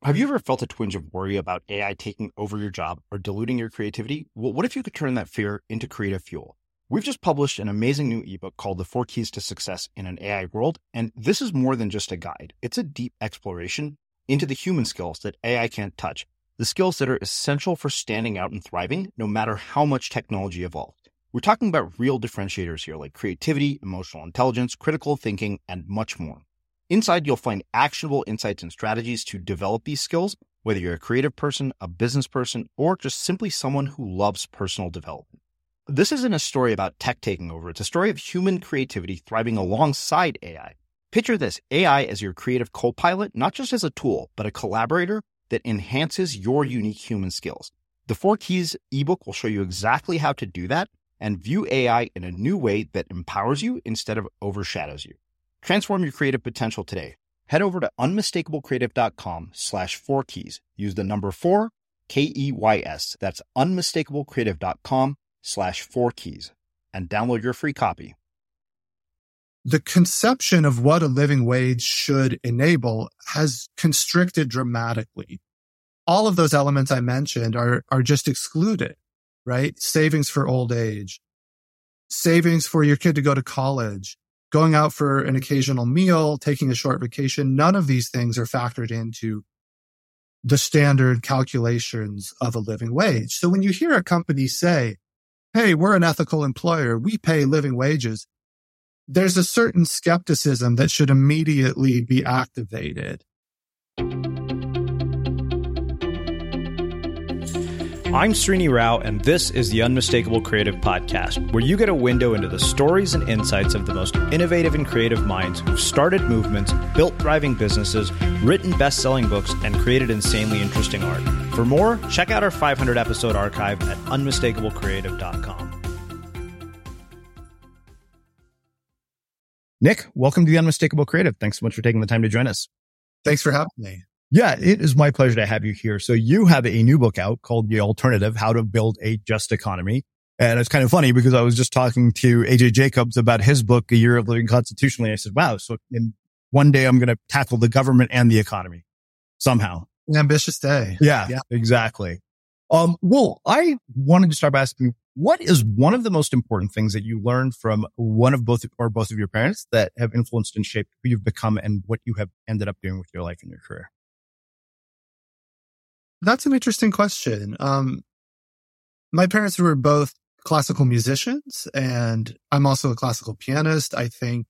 Have you ever felt a twinge of worry about AI taking over your job or diluting your creativity? Well, what if you could turn that fear into creative fuel? We've just published an amazing new ebook called The 4 Keys to Success in an AI World, and this is more than just a guide. It's a deep exploration into the human skills that AI can't touch, the skills that are essential for standing out and thriving, no matter how much technology evolves. We're talking about real differentiators here, like creativity, emotional intelligence, critical thinking, and much more. Inside, you'll find actionable insights and strategies to develop these skills, whether you're a creative person, a business person, or just simply someone who loves personal development. This isn't a story about tech taking over. It's a story of human creativity thriving alongside AI. Picture this, AI as your creative co-pilot, not just as a tool, but a collaborator that enhances your unique human skills. The 4 Keys ebook will show you exactly how to do that and view AI in a new way that empowers you instead of overshadows you. Transform your creative potential today. Head over to unmistakablecreative.com/4keys. Use the number 4, KEYS. That's unmistakablecreative.com/4keys and download your free copy. The conception of what a living wage should enable has constricted dramatically. All of those elements I mentioned are just excluded, right? Savings for old age, savings for your kid to go to college, going out for an occasional meal, taking a short vacation. None of these things are factored into the standard calculations of a living wage. So when you hear a company say, hey, we're an ethical employer, we pay living wages, there's a certain skepticism that should immediately be activated. I'm Srini Rao, and this is the Unmistakable Creative Podcast, where you get a window into the stories and insights of the most innovative and creative minds who've started movements, built thriving businesses, written best-selling books, and created insanely interesting art. For more, check out our 500-episode archive at unmistakablecreative.com. Nick, welcome to the Unmistakable Creative. Thanks so much for taking the time to join us. Thanks for having me. Yeah, it is my pleasure to have you here. So you have a new book out called The Alternative, How to Build a Just Economy. And it's kind of funny because I was just talking to AJ Jacobs about his book, A Year of Living Constitutionally. I said, wow, so in one day I'm going to tackle the government and the economy somehow. An ambitious day. Yeah, exactly. Well, I wanted to start by asking, what is one of the most important things that you learned from both of your parents that have influenced and shaped who you've become and what you have ended up doing with your life and your career? That's an interesting question. My parents were both classical musicians, and I'm also a classical pianist. I think,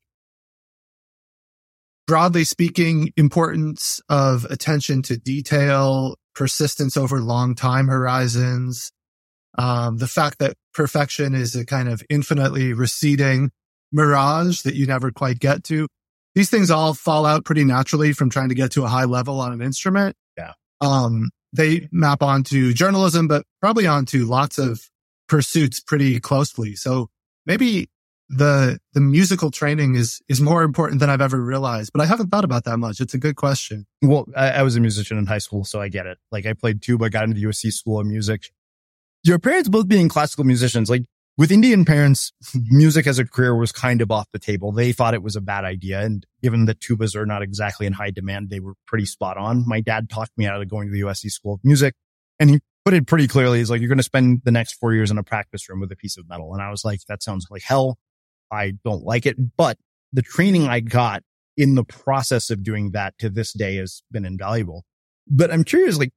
broadly speaking, importance of attention to detail, persistence over long time horizons, the fact that perfection is a kind of infinitely receding mirage that you never quite get to. These things all fall out pretty naturally from trying to get to a high level on an instrument. Yeah. They map onto journalism, but probably onto lots of pursuits pretty closely. So maybe the musical training is more important than I've ever realized, but I haven't thought about that much. It's a good question. Well, I was a musician in high school, so I get it. Like I played tuba, got into the USC School of Music. Your parents both being classical musicians, like with Indian parents, music as a career was kind of off the table. They thought it was a bad idea. And given that tubas are not exactly in high demand, they were pretty spot on. My dad talked me out of going to the USC School of Music, and he put it pretty clearly. He's like, you're going to spend the next 4 years in a practice room with a piece of metal. And I was like, that sounds like hell. I don't like it. But the training I got in the process of doing that to this day has been invaluable. But I'm curious, like,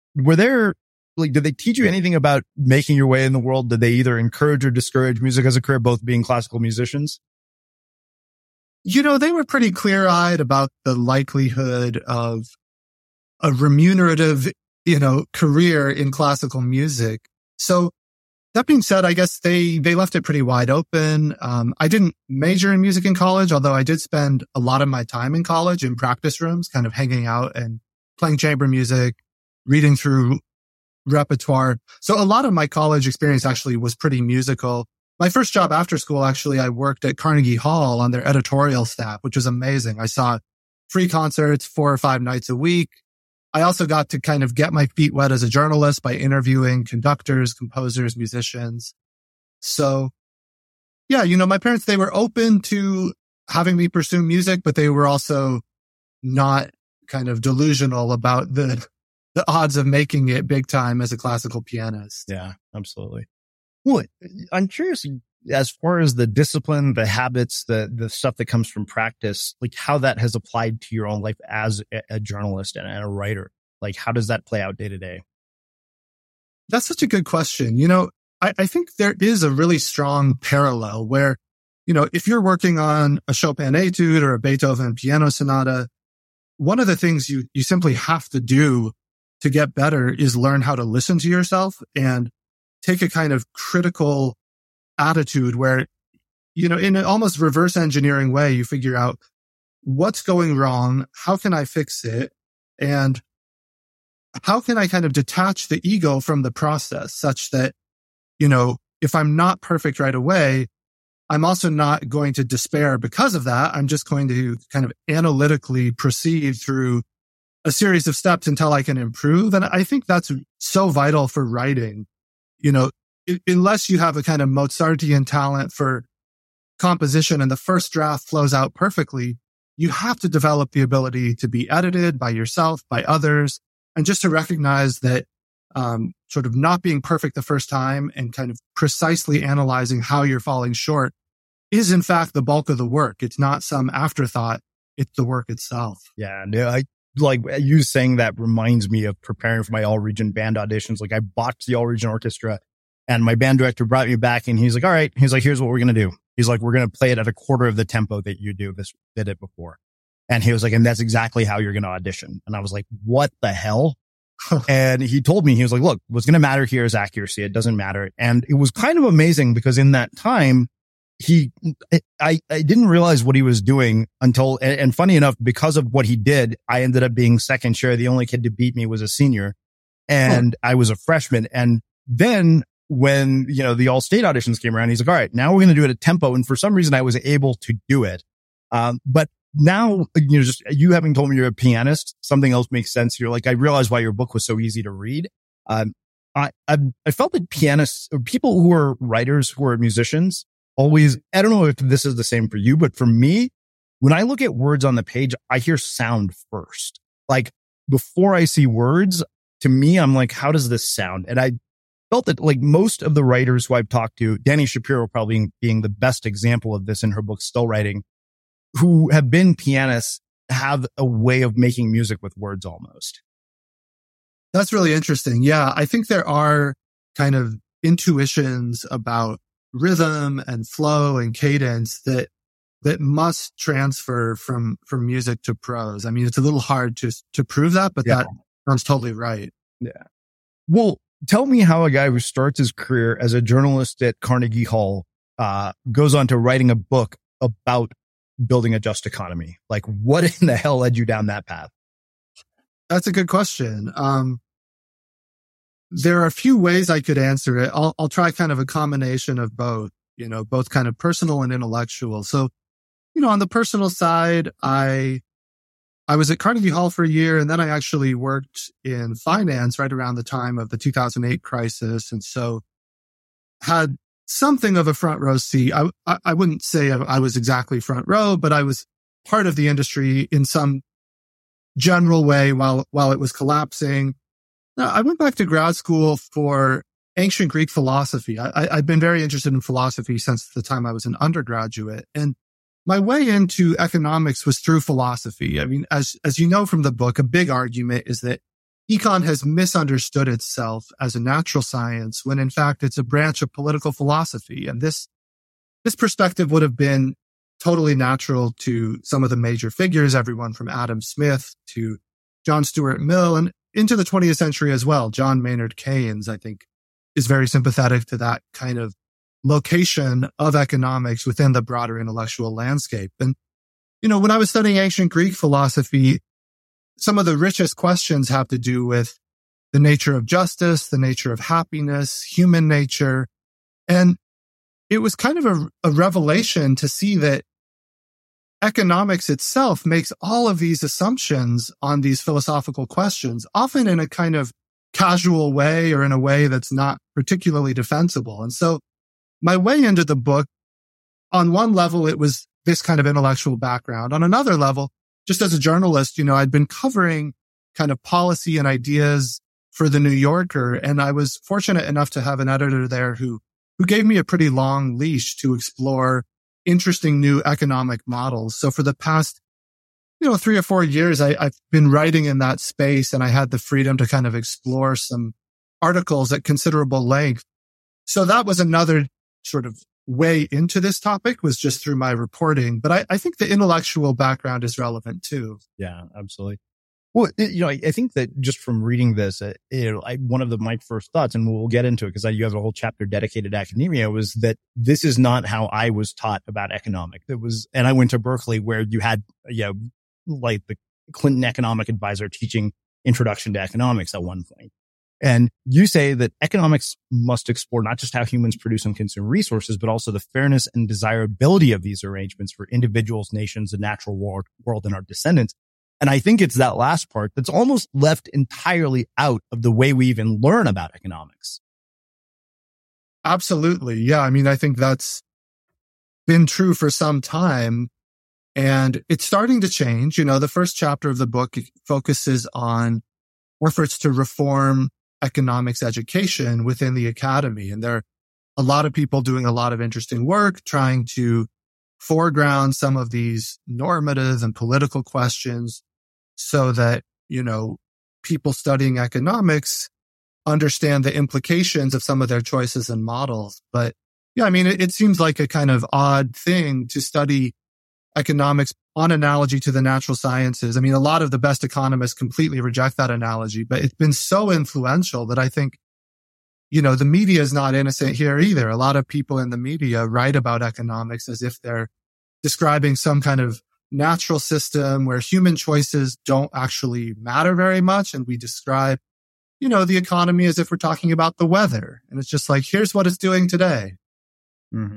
did they teach you anything about making your way in the world? Did they either encourage or discourage music as a career, both being classical musicians? You know, they were pretty clear-eyed about the likelihood of a remunerative, career in classical music. So that being said, I guess they left it pretty wide open. I didn't major in music in college, although I did spend a lot of my time in college in practice rooms, kind of hanging out and playing chamber music, reading through repertoire. So a lot of my college experience actually was pretty musical. My first job after school, actually, I worked at Carnegie Hall on their editorial staff, which was amazing. I saw free concerts 4 or 5 nights a week. I also got to kind of get my feet wet as a journalist by interviewing conductors, composers, musicians. So yeah, my parents, they were open to having me pursue music, but they were also not kind of delusional about the odds of making it big time as a classical pianist. Yeah, absolutely. Well, I'm curious, as far as the discipline, the habits, the stuff that comes from practice, like how that has applied to your own life as a journalist and a writer. Like, how does that play out day to day? That's such a good question. I think there is a really strong parallel where, if you're working on a Chopin etude or a Beethoven piano sonata, one of the things you simply have to do to get better is learn how to listen to yourself and take a kind of critical attitude where, in an almost reverse engineering way, you figure out what's going wrong, how can I fix it, and how can I kind of detach the ego from the process such that, if I'm not perfect right away, I'm also not going to despair because of that. I'm just going to kind of analytically proceed through a series of steps until I can improve. And I think that's so vital for writing. Unless you have a kind of Mozartian talent for composition and the first draft flows out perfectly, you have to develop the ability to be edited by yourself, by others, and just to recognize that sort of not being perfect the first time and kind of precisely analyzing how you're falling short is in fact the bulk of the work. It's not some afterthought. It's the work itself. Yeah. I like you saying that reminds me of preparing for my all region band auditions. Like I botched the all region orchestra and my band director brought me back and he's like, all right. He's like, here's what we're going to do. He's like, we're going to play it at a quarter of the tempo that you did it before. And he was like, and that's exactly how you're going to audition. And I was like, what the hell? And he told me, he was like, look, what's going to matter here is accuracy. It doesn't matter. And it was kind of amazing because in that time, I didn't realize what he was doing until, and funny enough, because of what he did, I ended up being second chair. The only kid to beat me was a senior and I was a freshman. And then when, the all state auditions came around, he's like, all right, now we're going to do it at tempo. And for some reason I was able to do it. But now, just you having told me you're a pianist, something else makes sense here. Like I realized why your book was so easy to read. I felt that pianists or people who are writers, who are musicians, always, I don't know if this is the same for you, but for me, when I look at words on the page, I hear sound first. Like before I see words, to me, I'm like, how does this sound? And I felt that like most of the writers who I've talked to, Dani Shapiro probably being the best example of this in her book, Still Writing, who have been pianists, have a way of making music with words almost. That's really interesting. Yeah, I think there are kind of intuitions about rhythm and flow and cadence that must transfer from music to prose. I mean, it's a little hard to prove that, but that sounds totally right. Yeah. Well, tell me how a guy who starts his career as a journalist at Carnegie Hall goes on to writing a book about building a just economy. Like what in the hell led you down that path? That's a good question. There are a few ways I could answer it. I'll try kind of a combination of both, both kind of personal and intellectual. So, on the personal side, I was at Carnegie Hall for a year and then I actually worked in finance right around the time of the 2008 crisis. And so had something of a front row seat. I wouldn't say I was exactly front row, but I was part of the industry in some general way while it was collapsing. Now, I went back to grad school for ancient Greek philosophy. I've been very interested in philosophy since the time I was an undergraduate. And my way into economics was through philosophy. I mean, as you know from the book, a big argument is that econ has misunderstood itself as a natural science when in fact it's a branch of political philosophy. And this perspective would have been totally natural to some of the major figures, everyone from Adam Smith to John Stuart Mill and into the 20th century as well. John Maynard Keynes, I think, is very sympathetic to that kind of location of economics within the broader intellectual landscape. And, when I was studying ancient Greek philosophy, some of the richest questions have to do with the nature of justice, the nature of happiness, human nature. And it was kind of a revelation to see that economics itself makes all of these assumptions on these philosophical questions, often in a kind of casual way or in a way that's not particularly defensible. And so my way into the book, on one level, it was this kind of intellectual background. On another level, just as a journalist, I'd been covering kind of policy and ideas for the New Yorker. And I was fortunate enough to have an editor there who gave me a pretty long leash to explore interesting new economic models. So for the past, 3 or 4 years, I've been writing in that space, and I had the freedom to kind of explore some articles at considerable length. So that was another sort of way into this topic, was just through my reporting. But I think the intellectual background is relevant too. Yeah, absolutely. Well, I think that just from reading this, one of my first thoughts, and we'll get into it because you have a whole chapter dedicated to academia, was that this is not how I was taught about economics. And I went to Berkeley, where you had, like the Clinton economic advisor teaching introduction to economics at one point. And you say that economics must explore not just how humans produce and consume resources, but also the fairness and desirability of these arrangements for individuals, nations, the natural world, and our descendants. And I think it's that last part that's almost left entirely out of the way we even learn about economics. Absolutely. Yeah. I mean, I think that's been true for some time, and it's starting to change. The first chapter of the book focuses on efforts to reform economics education within the academy. And there are a lot of people doing a lot of interesting work trying to foreground some of these normative and political questions so that, people studying economics understand the implications of some of their choices and models. But yeah, I mean, it seems like a kind of odd thing to study economics on analogy to the natural sciences. I mean, a lot of the best economists completely reject that analogy, but it's been so influential that I think, the media is not innocent here either. A lot of people in the media write about economics as if they're describing some kind of natural system where human choices don't actually matter very much. And we describe, the economy as if we're talking about the weather. And it's just like, here's what it's doing today. Mm-hmm.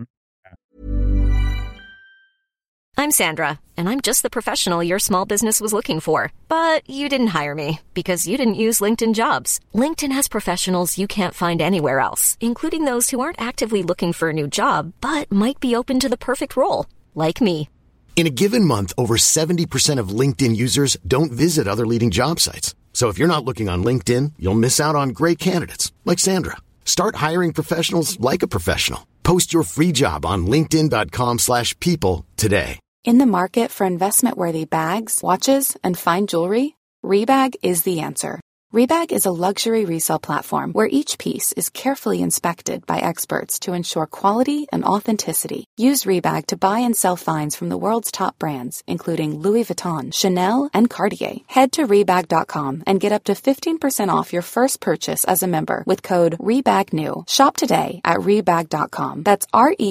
I'm Sandra, and I'm just the professional your small business was looking for. But you didn't hire me because you didn't use LinkedIn Jobs. LinkedIn has professionals you can't find anywhere else, including those who aren't actively looking for a new job, but might be open to the perfect role, like me. In a given month, over 70% of LinkedIn users don't visit other leading job sites. So if you're not looking on LinkedIn, you'll miss out on great candidates like Sandra. Start hiring professionals like a professional. Post your free job on linkedin.com/people today. In the market for investment-worthy bags, watches, and fine jewelry, Rebag is the answer. Rebag is a luxury resale platform where each piece is carefully inspected by experts to ensure quality and authenticity. Use Rebag to buy and sell finds from the world's top brands, including Louis Vuitton, Chanel, and Cartier. Head to Rebag.com and get up to 15% off your first purchase as a member with code REBAGNEW. Shop today at Rebag.com. That's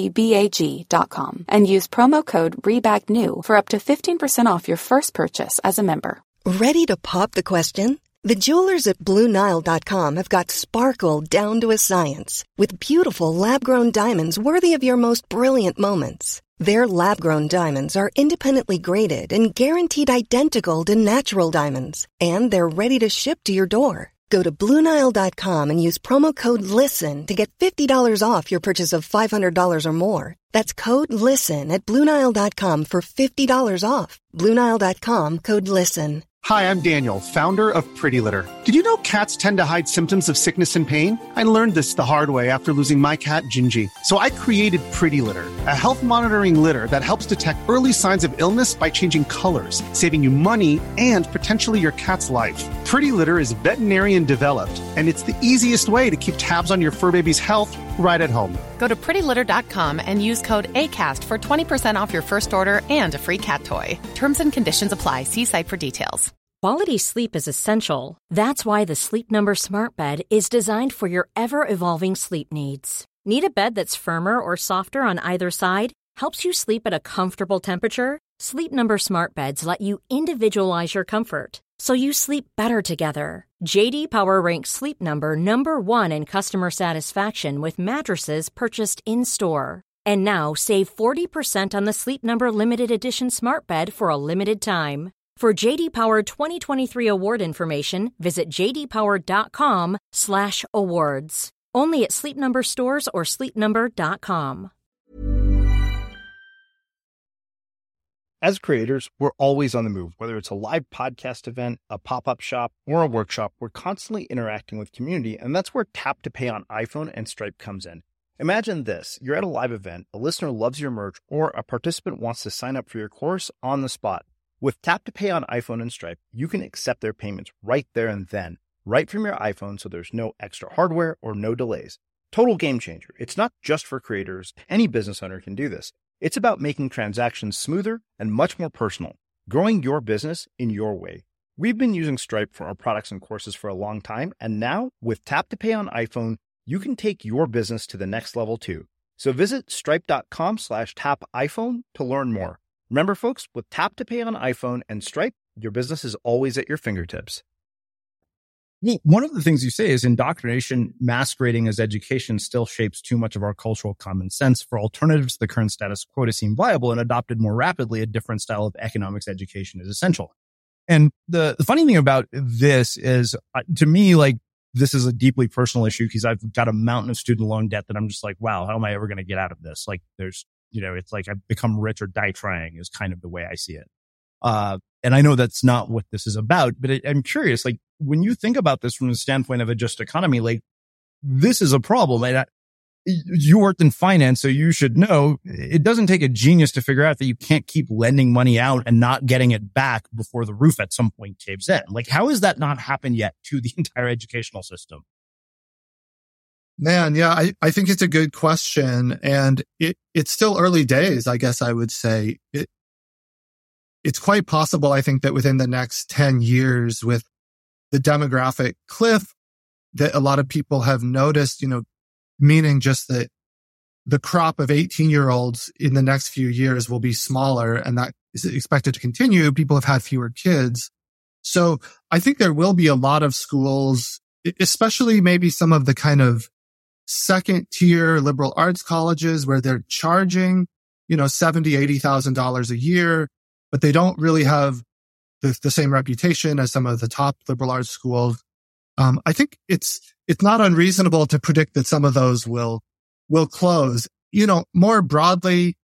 REBAG.com. And use promo code REBAGNEW for up to 15% off your first purchase as a member. Ready to pop the question? The jewelers at BlueNile.com have got sparkle down to a science with beautiful lab-grown diamonds worthy of your most brilliant moments. Their lab-grown diamonds are independently graded and guaranteed identical to natural diamonds, and they're ready to ship to your door. Go to BlueNile.com and use promo code LISTEN to get $50 off your purchase of $500 or more. That's code LISTEN at BlueNile.com for $50 off. BlueNile.com, code LISTEN. Hi, I'm Daniel, founder of Pretty Litter. Did you know cats tend to hide symptoms of sickness and pain? I learned this the hard way after losing my cat, Gingy. So I created Pretty Litter, a health monitoring litter that helps detect early signs of illness by changing colors, saving you money and potentially your cat's life. Pretty Litter is veterinarian developed, and it's the easiest way to keep tabs on your fur baby's health right at home. Go to prettylitter.com and use code ACAST for 20% off your first order and a free cat toy. Terms and conditions apply. See site for details. Quality sleep is essential. That's why the Sleep Number Smart Bed is designed for your ever-evolving sleep needs. Need a bed that's firmer or softer on either side? Helps you sleep at a comfortable temperature? Sleep Number Smart Beds let you individualize your comfort, so you sleep better together. J.D. Power ranks Sleep Number number 1 in customer satisfaction with mattresses purchased in-store. And now save 40% on the Sleep Number Limited Edition Smart Bed for a limited time. For J.D. Power 2023 award information, visit jdpower.com/awards. Only at Sleep Number stores or sleepnumber.com. As creators, we're always on the move. Whether it's a live podcast event, a pop-up shop, or a workshop, we're constantly interacting with community, and that's where Tap to Pay on iPhone and Stripe comes in. Imagine this. You're at a live event, a listener loves your merch, or a participant wants to sign up for your course on the spot. With Tap to Pay on iPhone and Stripe, you can accept their payments right there and then, right from your iPhone, so there's no extra hardware or no delays. Total game changer. It's not just for creators. Any business owner can do this. It's about making transactions smoother and much more personal, growing your business in your way. We've been using Stripe for our products and courses for a long time, and now with Tap to Pay on iPhone, you can take your business to the next level too. So visit stripe.com/tapiphone to learn more. Remember, folks, with Tap to Pay on iPhone and Stripe, your business is always at your fingertips. Well, one of the things you say is indoctrination masquerading as education still shapes too much of our cultural common sense. For alternatives to the current status quo to seem viable and adopted more rapidly, a different style of economics education is essential. And the funny thing about this is, to me, like, this is a deeply personal issue because I've got a mountain of student loan debt that I'm just like, wow, how am I ever going to get out of this? Like, there's, it's like I've become rich or die trying is kind of the way I see it. And I know that's not what this is about, but I'm curious, like, when you think about this from the standpoint of a just economy, like, this is a problem. And you worked in finance, so you should know it doesn't take a genius to figure out that you can't keep lending money out and not getting it back before the roof at some point caves in. Like, how has that not happened yet to the entire educational system? Man, yeah, I think it's a good question. And it's still early days, I guess I would say. It's quite possible, I think, that within the next 10 years, with the demographic cliff that a lot of people have noticed, meaning just that the crop of 18-year-olds in the next few years will be smaller, and that is expected to continue. People have had fewer kids. So I think there will be a lot of schools, especially maybe some of the kind of second-tier liberal arts colleges where they're charging, $70,000, $80,000 a year, but they don't really have the same reputation as some of the top liberal arts schools. I think it's not unreasonable to predict that some of those will close. More broadly,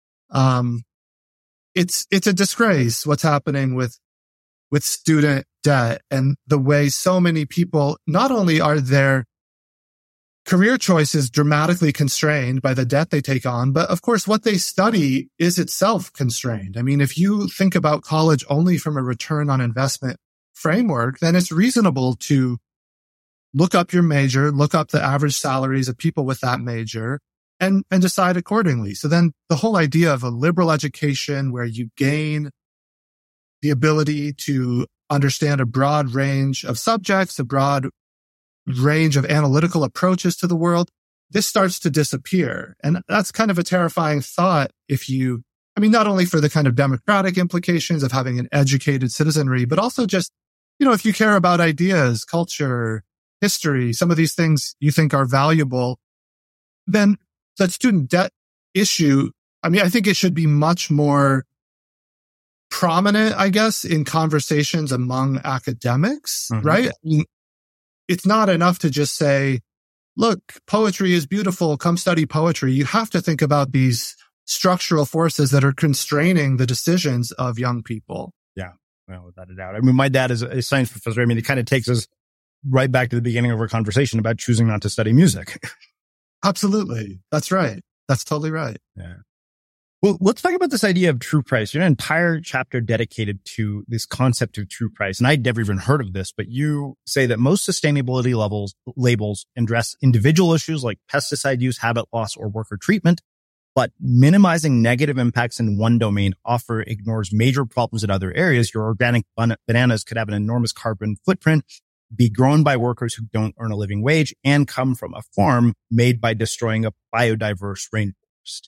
it's a disgrace what's happening with student debt and the way so many people, not only are their career choices dramatically constrained by the debt they take on, but of course what they study is itself constrained. I mean, if you think about college only from a return on investment framework, then it's reasonable to look up your major, look up the average salaries of people with that major, and decide accordingly. So then the whole idea of a liberal education where you gain the ability to understand a broad range of subjects, a broad range of analytical approaches to the world, this starts to disappear. And that's kind of a terrifying thought not only for the kind of democratic implications of having an educated citizenry, but also just, if you care about ideas, culture, history, some of these things you think are valuable, then the student debt issue, I think it should be much more prominent, I guess, in conversations among academics, right? It's not enough to just say, look, poetry is beautiful, come study poetry. You have to think about these structural forces that are constraining the decisions of young people. Yeah, well, without a doubt. My dad is a science professor. It kind of takes us right back to the beginning of our conversation about choosing not to study music. Absolutely. That's right. That's totally right. Yeah. Well, let's talk about this idea of true price. You have an entire chapter dedicated to this concept of true price. And I'd never even heard of this, but you say that most sustainability labels address individual issues like pesticide use, habit loss, or worker treatment, but minimizing negative impacts in one domain often ignores major problems in other areas. Your organic bananas could have an enormous carbon footprint, be grown by workers who don't earn a living wage, and come from a farm made by destroying a biodiverse rainforest.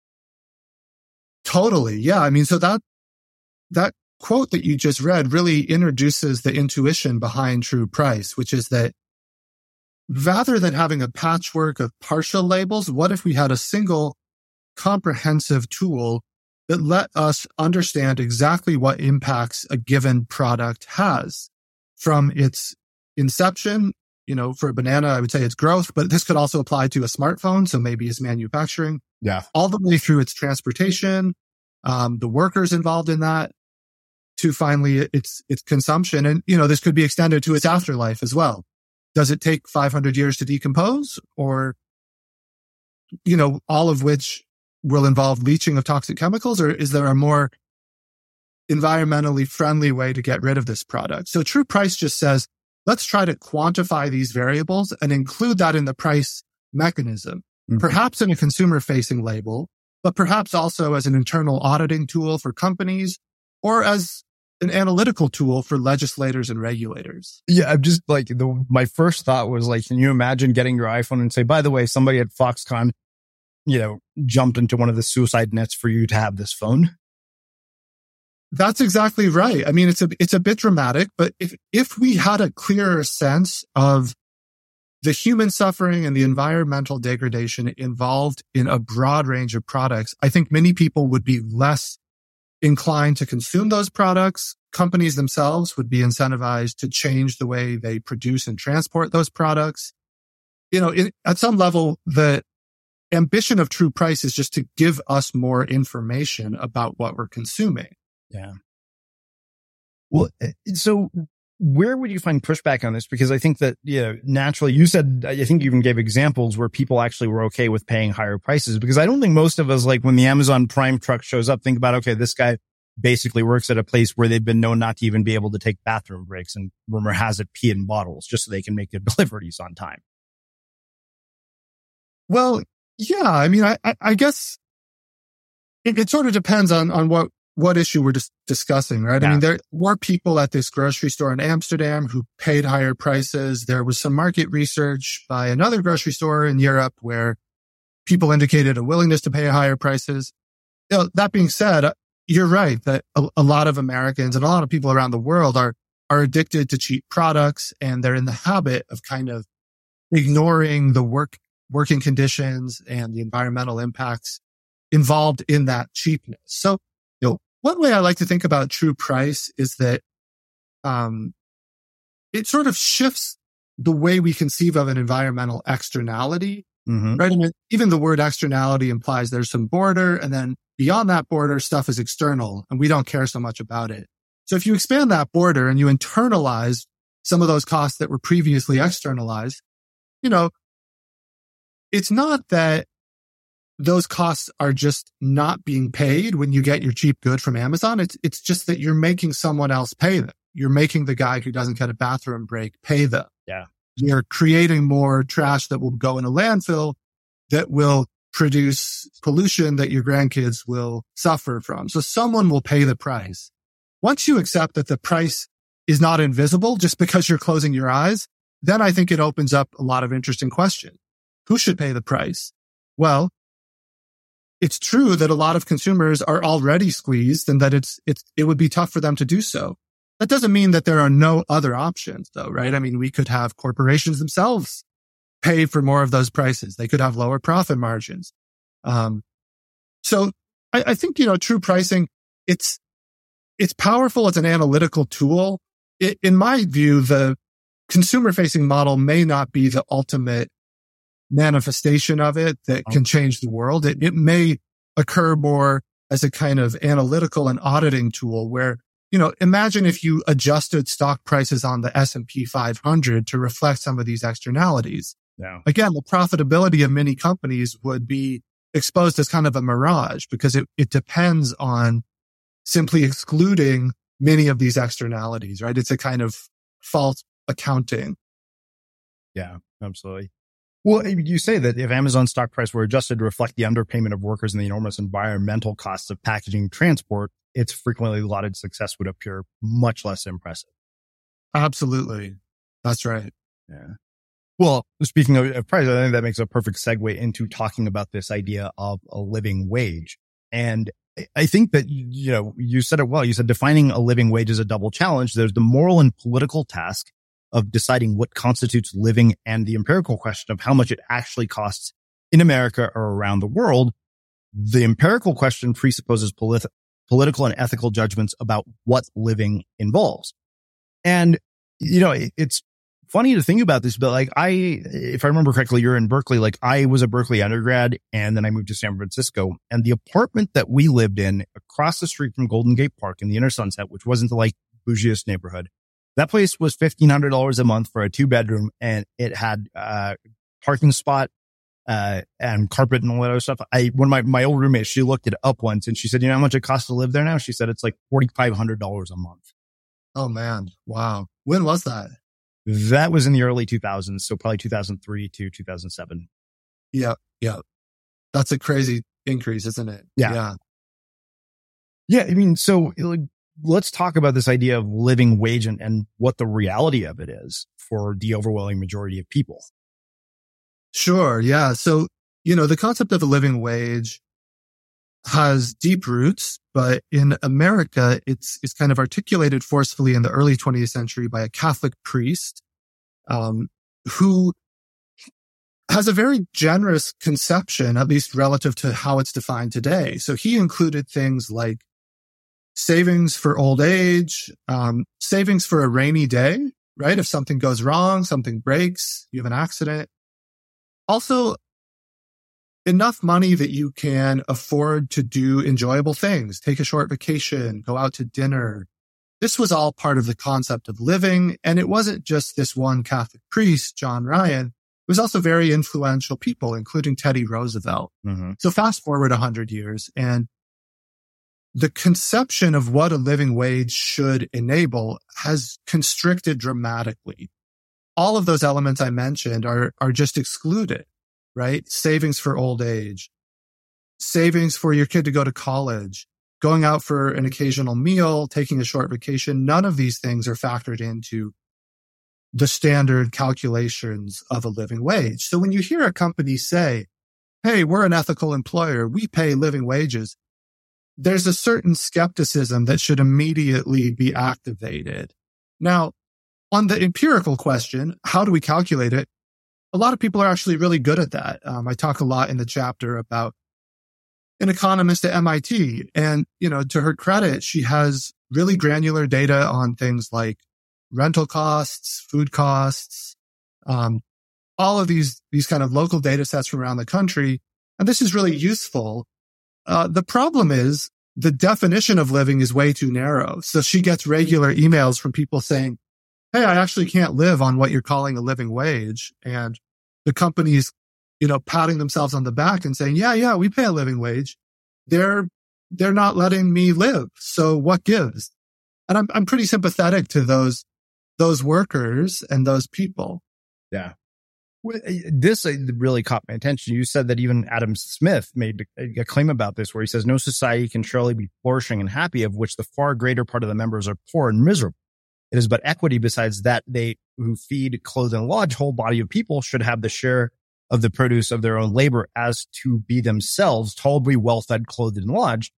Totally. Yeah. So that quote that you just read really introduces the intuition behind true price, which is that rather than having a patchwork of partial labels, what if we had a single comprehensive tool that let us understand exactly what impacts a given product has from its inception? For a banana, I would say its growth, but this could also apply to a smartphone. So maybe it's manufacturing. Yeah. All the way through its transportation, the workers involved in that, to finally its consumption. And, this could be extended to its afterlife as well. Does it take 500 years to decompose, or, all of which will involve leaching of toxic chemicals, or is there a more environmentally friendly way to get rid of this product? So True Price just says, let's try to quantify these variables and include that in the price mechanism, perhaps in a consumer-facing label, but perhaps also as an internal auditing tool for companies or as an analytical tool for legislators and regulators. Yeah, I'm just like, my first thought was like, can you imagine getting your iPhone and say, by the way, somebody at Foxconn, jumped into one of the suicide nets for you to have this phone? That's exactly right. I mean, it's a bit dramatic, but if we had a clearer sense of the human suffering and the environmental degradation involved in a broad range of products, I think many people would be less inclined to consume those products. Companies themselves would be incentivized to change the way they produce and transport those products. At some level, the ambition of True Price is just to give us more information about what we're consuming. Yeah. Well, so where would you find pushback on this? Because I think that, naturally, you said, I think you even gave examples where people actually were okay with paying higher prices, because I don't think most of us, like when the Amazon Prime truck shows up, think about, okay, this guy basically works at a place where they've been known not to even be able to take bathroom breaks, and rumor has it pee in bottles just so they can make their deliveries on time. Well, yeah, I mean, I guess it sort of depends on what issue we're just discussing, right? Yeah. I mean, there were people at this grocery store in Amsterdam who paid higher prices. There was some market research by another grocery store in Europe where people indicated a willingness to pay higher prices. That being said, you're right that a lot of Americans and a lot of people around the world are addicted to cheap products, and they're in the habit of kind of ignoring the working conditions and the environmental impacts involved in that cheapness. So, one way I like to think about True Price is that it sort of shifts the way we conceive of an environmental externality, right? I mean, even the word externality implies there's some border, and then beyond that border, stuff is external, and we don't care so much about it. So if you expand that border and you internalize some of those costs that were previously externalized, it's not that those costs are just not being paid when you get your cheap good from Amazon. It's just that you're making someone else pay them. You're making the guy who doesn't get a bathroom break pay them. Yeah. You're creating more trash that will go in a landfill that will produce pollution that your grandkids will suffer from. So someone will pay the price. Once you accept that the price is not invisible just because you're closing your eyes, then I think it opens up a lot of interesting questions. Who should pay the price? Well, it's true that a lot of consumers are already squeezed and that it would be tough for them to do so. That doesn't mean that there are no other options though, right? I mean, we could have corporations themselves pay for more of those prices. They could have lower profit margins. So I think, True Pricing, it's powerful as an analytical tool. In my view, the consumer facing model may not be the ultimate manifestation of it that can change the world. It may occur more as a kind of analytical and auditing tool where, imagine if you adjusted stock prices on the S&P 500 to reflect some of these externalities. Yeah. Again, the profitability of many companies would be exposed as kind of a mirage because it depends on simply excluding many of these externalities, right? It's a kind of false accounting. Yeah, absolutely. Well, you say that if Amazon stock price were adjusted to reflect the underpayment of workers and the enormous environmental costs of packaging and transport, its frequently lauded success would appear much less impressive. Absolutely. That's right. Yeah. Well, speaking of price, I think that makes a perfect segue into talking about this idea of a living wage. And I think that, you said it well. You said defining a living wage is a double challenge. There's the moral and political task of deciding what constitutes living and the empirical question of how much it actually costs in America or around the world. The empirical question presupposes political and ethical judgments about what living involves. And, it's funny to think about this, but like if I remember correctly, you're in Berkeley. Like I was a Berkeley undergrad and then I moved to San Francisco, and the apartment that we lived in across the street from Golden Gate Park in the Inner Sunset, which wasn't the like bougiest neighborhood, that place was $1,500 a month for a 2-bedroom, and it had parking spot and carpet and all that other stuff. One of my old roommates, she looked it up once and she said, you know how much it costs to live there now? She said it's like $4,500 a month. Oh man. Wow. When was that? That was in the early 2000s. So probably 2003 to 2007. Yeah. Yeah. That's a crazy increase, isn't it? Yeah. Yeah. I mean, so let's talk about this idea of living wage and what the reality of it is for the overwhelming majority of people. Sure. Yeah. So, the concept of a living wage has deep roots, but in America, it's kind of articulated forcefully in the early 20th century by a Catholic priest, who has a very generous conception, at least relative to how it's defined today. So he included things like savings for old age, savings for a rainy day, right? If something goes wrong, something breaks, you have an accident. Also, enough money that you can afford to do enjoyable things, take a short vacation, go out to dinner. This was all part of the concept of living. And it wasn't just this one Catholic priest, John Ryan. It was also very influential people, including Teddy Roosevelt. Mm-hmm. So fast forward 100 years, and the conception of what a living wage should enable has constricted dramatically. All of those elements I mentioned are just excluded, right? Savings for old age, savings for your kid to go to college, going out for an occasional meal, taking a short vacation. None of these things are factored into the standard calculations of a living wage. So when you hear a company say, hey, we're an ethical employer, we pay living wages, there's a certain skepticism that should immediately be activated. Now, on the empirical question, how do we calculate it? A lot of people are actually really good at that. I talk a lot in the chapter about an economist at MIT. And, to her credit, she has really granular data on things like rental costs, food costs, all of these kind of local data sets from around the country. And this is really useful. The problem is the definition of living is way too narrow. So she gets regular emails from people saying, hey, I actually can't live on what you're calling a living wage. And the company's, patting themselves on the back and saying, yeah, we pay a living wage. They're not letting me live. So what gives? And I'm pretty sympathetic to those workers and those people. Yeah. This really caught my attention. You said that even Adam Smith made a claim about this where he says, no society can surely be flourishing and happy of which the far greater part of the members are poor and miserable. It is but equity besides that they who feed, clothe, and lodge whole body of people should have the share of the produce of their own labor as to be themselves tolerably well fed, clothed, and lodged.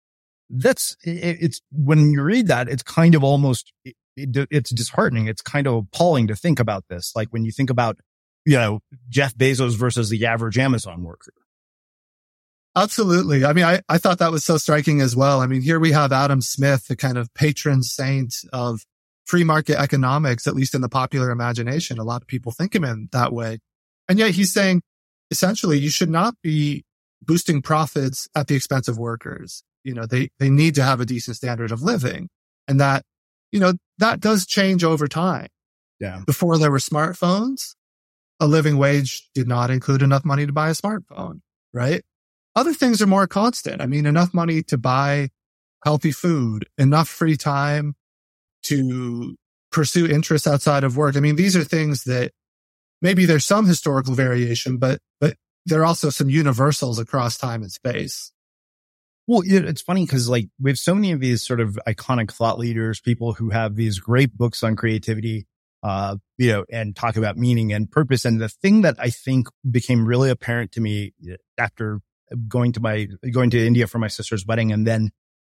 It's when you read that, it's kind of almost, it's disheartening. It's kind of appalling to think about this. Like when you think about, Jeff Bezos versus the average Amazon worker. Absolutely. I mean, I thought that was so striking as well. I mean, here we have Adam Smith, the kind of patron saint of free market economics, at least in the popular imagination. A lot of people think of him that way. And yet he's saying, essentially, you should not be boosting profits at the expense of workers. They need to have a decent standard of living. And that, that does change over time. Yeah. Before there were smartphones, a living wage did not include enough money to buy a smartphone, right? Other things are more constant. I mean, enough money to buy healthy food, enough free time to pursue interests outside of work. I mean, these are things that maybe there's some historical variation, but there are also some universals across time and space. Well, it's funny because we have so many of these sort of iconic thought leaders, people who have these great books on creativity, and talk about meaning and purpose. And the thing that I think became really apparent to me after going to India for my sister's wedding and then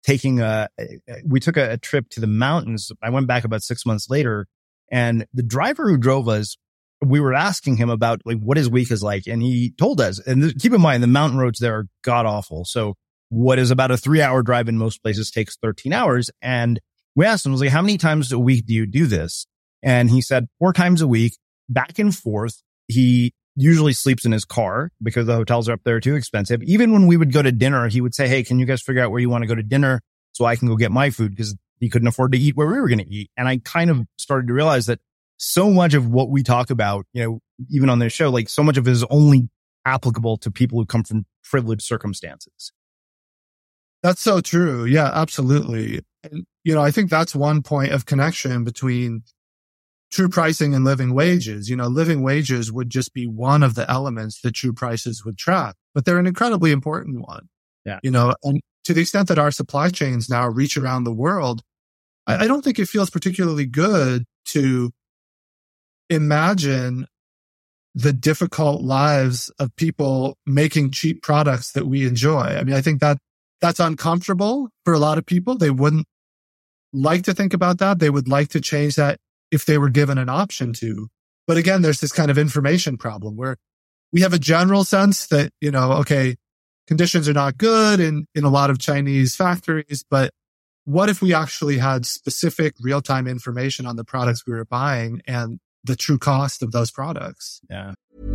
we took a trip to the mountains. I went back about 6 months later, and the driver who drove us, we were asking him about what his week is like. And he told us, and keep in mind, the mountain roads there are god awful. So what is about a 3-hour drive in most places takes 13 hours. And we asked him, how many times a week do you do this? And he said 4 times a week. back and forth. He usually sleeps in his car because the hotels are up there too expensive. Even when we would go to dinner, he would say, hey, can you guys figure out where you want to go to dinner so I can go get my food? Because he couldn't afford to eat where we were going to eat. And I kind of started to realize that so much of what we talk about, even on this show, like so much of it is only applicable to people who come from privileged circumstances. That's so true. Yeah, absolutely. And, I think that's one point of connection between true pricing and living wages. Living wages would just be one of the elements that true prices would track, but they're an incredibly important one. Yeah. And to the extent that our supply chains now reach around the world, I don't think it feels particularly good to imagine the difficult lives of people making cheap products that we enjoy. I mean, I think that's uncomfortable for a lot of people. They wouldn't like to think about that. They would like to change that if they were given an option to. But again, there's this kind of information problem where we have a general sense that, conditions are not good in a lot of Chinese factories, but what if we actually had specific real-time information on the products we were buying and the true cost of those products? Yeah.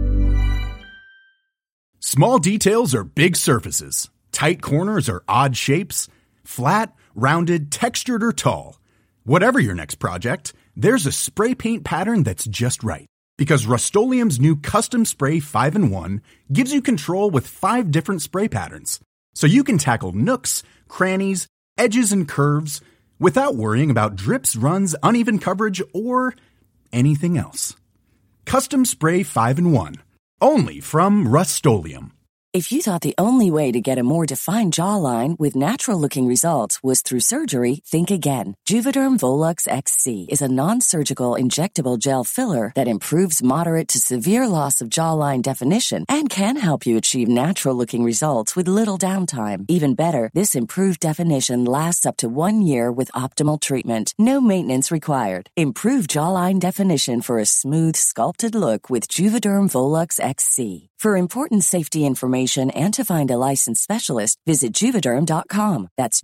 Small details are big surfaces. Tight corners are odd shapes. Flat, rounded, textured, or tall. Whatever your next project, there's a spray paint pattern that's just right. Because Rust-Oleum's new Custom Spray 5-in-1 gives you control with 5 different spray patterns. So you can tackle nooks, crannies, edges, and curves without worrying about drips, runs, uneven coverage, or anything else. Custom Spray 5-in-1. Only from Rust-Oleum. If you thought the only way to get a more defined jawline with natural-looking results was through surgery, think again. Juvederm Volux XC is a non-surgical injectable gel filler that improves moderate to severe loss of jawline definition and can help you achieve natural-looking results with little downtime. Even better, this improved definition lasts up to 1 year with optimal treatment. No maintenance required. Improve jawline definition for a smooth, sculpted look with Juvederm Volux XC. For important safety information and to find a licensed specialist, visit Juvederm.com. That's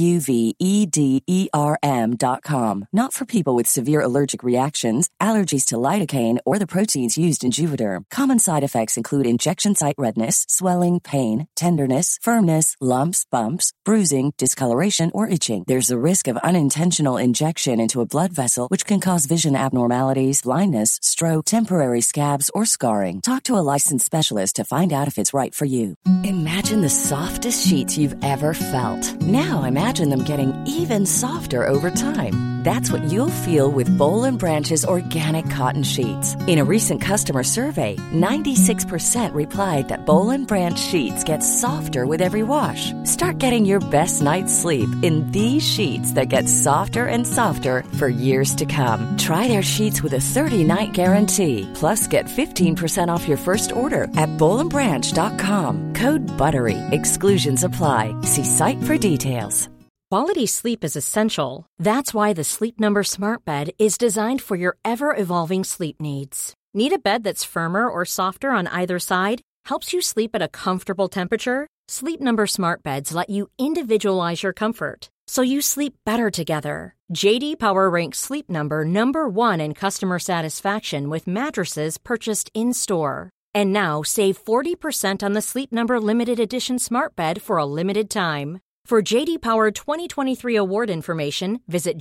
Juvederm.com. Not for people with severe allergic reactions, allergies to lidocaine, or the proteins used in Juvederm. Common side effects include injection site redness, swelling, pain, tenderness, firmness, lumps, bumps, bruising, discoloration, or itching. There's a risk of unintentional injection into a blood vessel, which can cause vision abnormalities, blindness, stroke, temporary scabs, or scarring. Talk to a licensed specialist to find out if it's right for you. Imagine the softest sheets you've ever felt. Now imagine them getting even softer over time. That's what you'll feel with Boll & Branch's organic cotton sheets. In a recent customer survey, 96% replied that Boll & Branch sheets get softer with every wash. Start getting your best night's sleep in these sheets that get softer and softer for years to come. Try their sheets with a 30-night guarantee. Plus, get 15% off your first order at BollandBranch.com. Code BUTTERY. Exclusions apply. See site for details. Quality sleep is essential. That's why the Sleep Number Smart Bed is designed for your ever-evolving sleep needs. Need a bed that's firmer or softer on either side? Helps you sleep at a comfortable temperature? Sleep Number Smart Beds let you individualize your comfort, so you sleep better together. J.D. Power ranks Sleep Number number 1 in customer satisfaction with mattresses purchased in-store. And now, save 40% on the Sleep Number Limited Edition Smart Bed for a limited time. For J.D. Power 2023 award information, visit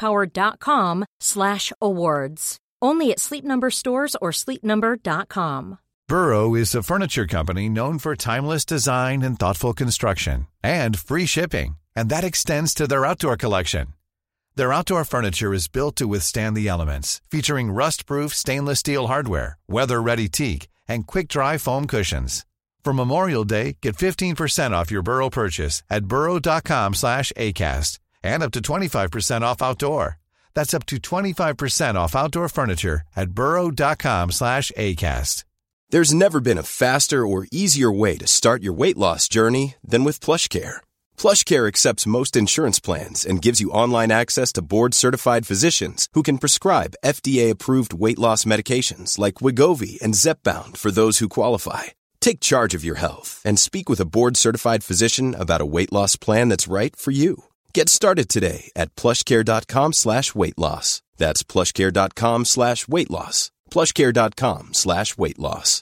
jdpower.com/awards. Only at Sleep Number stores or sleepnumber.com. Burrow is a furniture company known for timeless design and thoughtful construction, and free shipping, and that extends to their outdoor collection. Their outdoor furniture is built to withstand the elements, featuring rust-proof stainless steel hardware, weather-ready teak, and quick-dry foam cushions. For Memorial Day, get 15% off your Burrow purchase at burrow.com/ACAST and up to 25% off outdoor. That's up to 25% off outdoor furniture at burrow.com/ACAST. There's never been a faster or easier way to start your weight loss journey than with PlushCare. PlushCare accepts most insurance plans and gives you online access to board-certified physicians who can prescribe FDA-approved weight loss medications like Wegovy and Zepbound for those who qualify. Take charge of your health and speak with a board-certified physician about a weight loss plan that's right for you. Get started today at plushcare.com/weight loss. That's plushcare.com/weight loss. PlushCare.com/weight loss.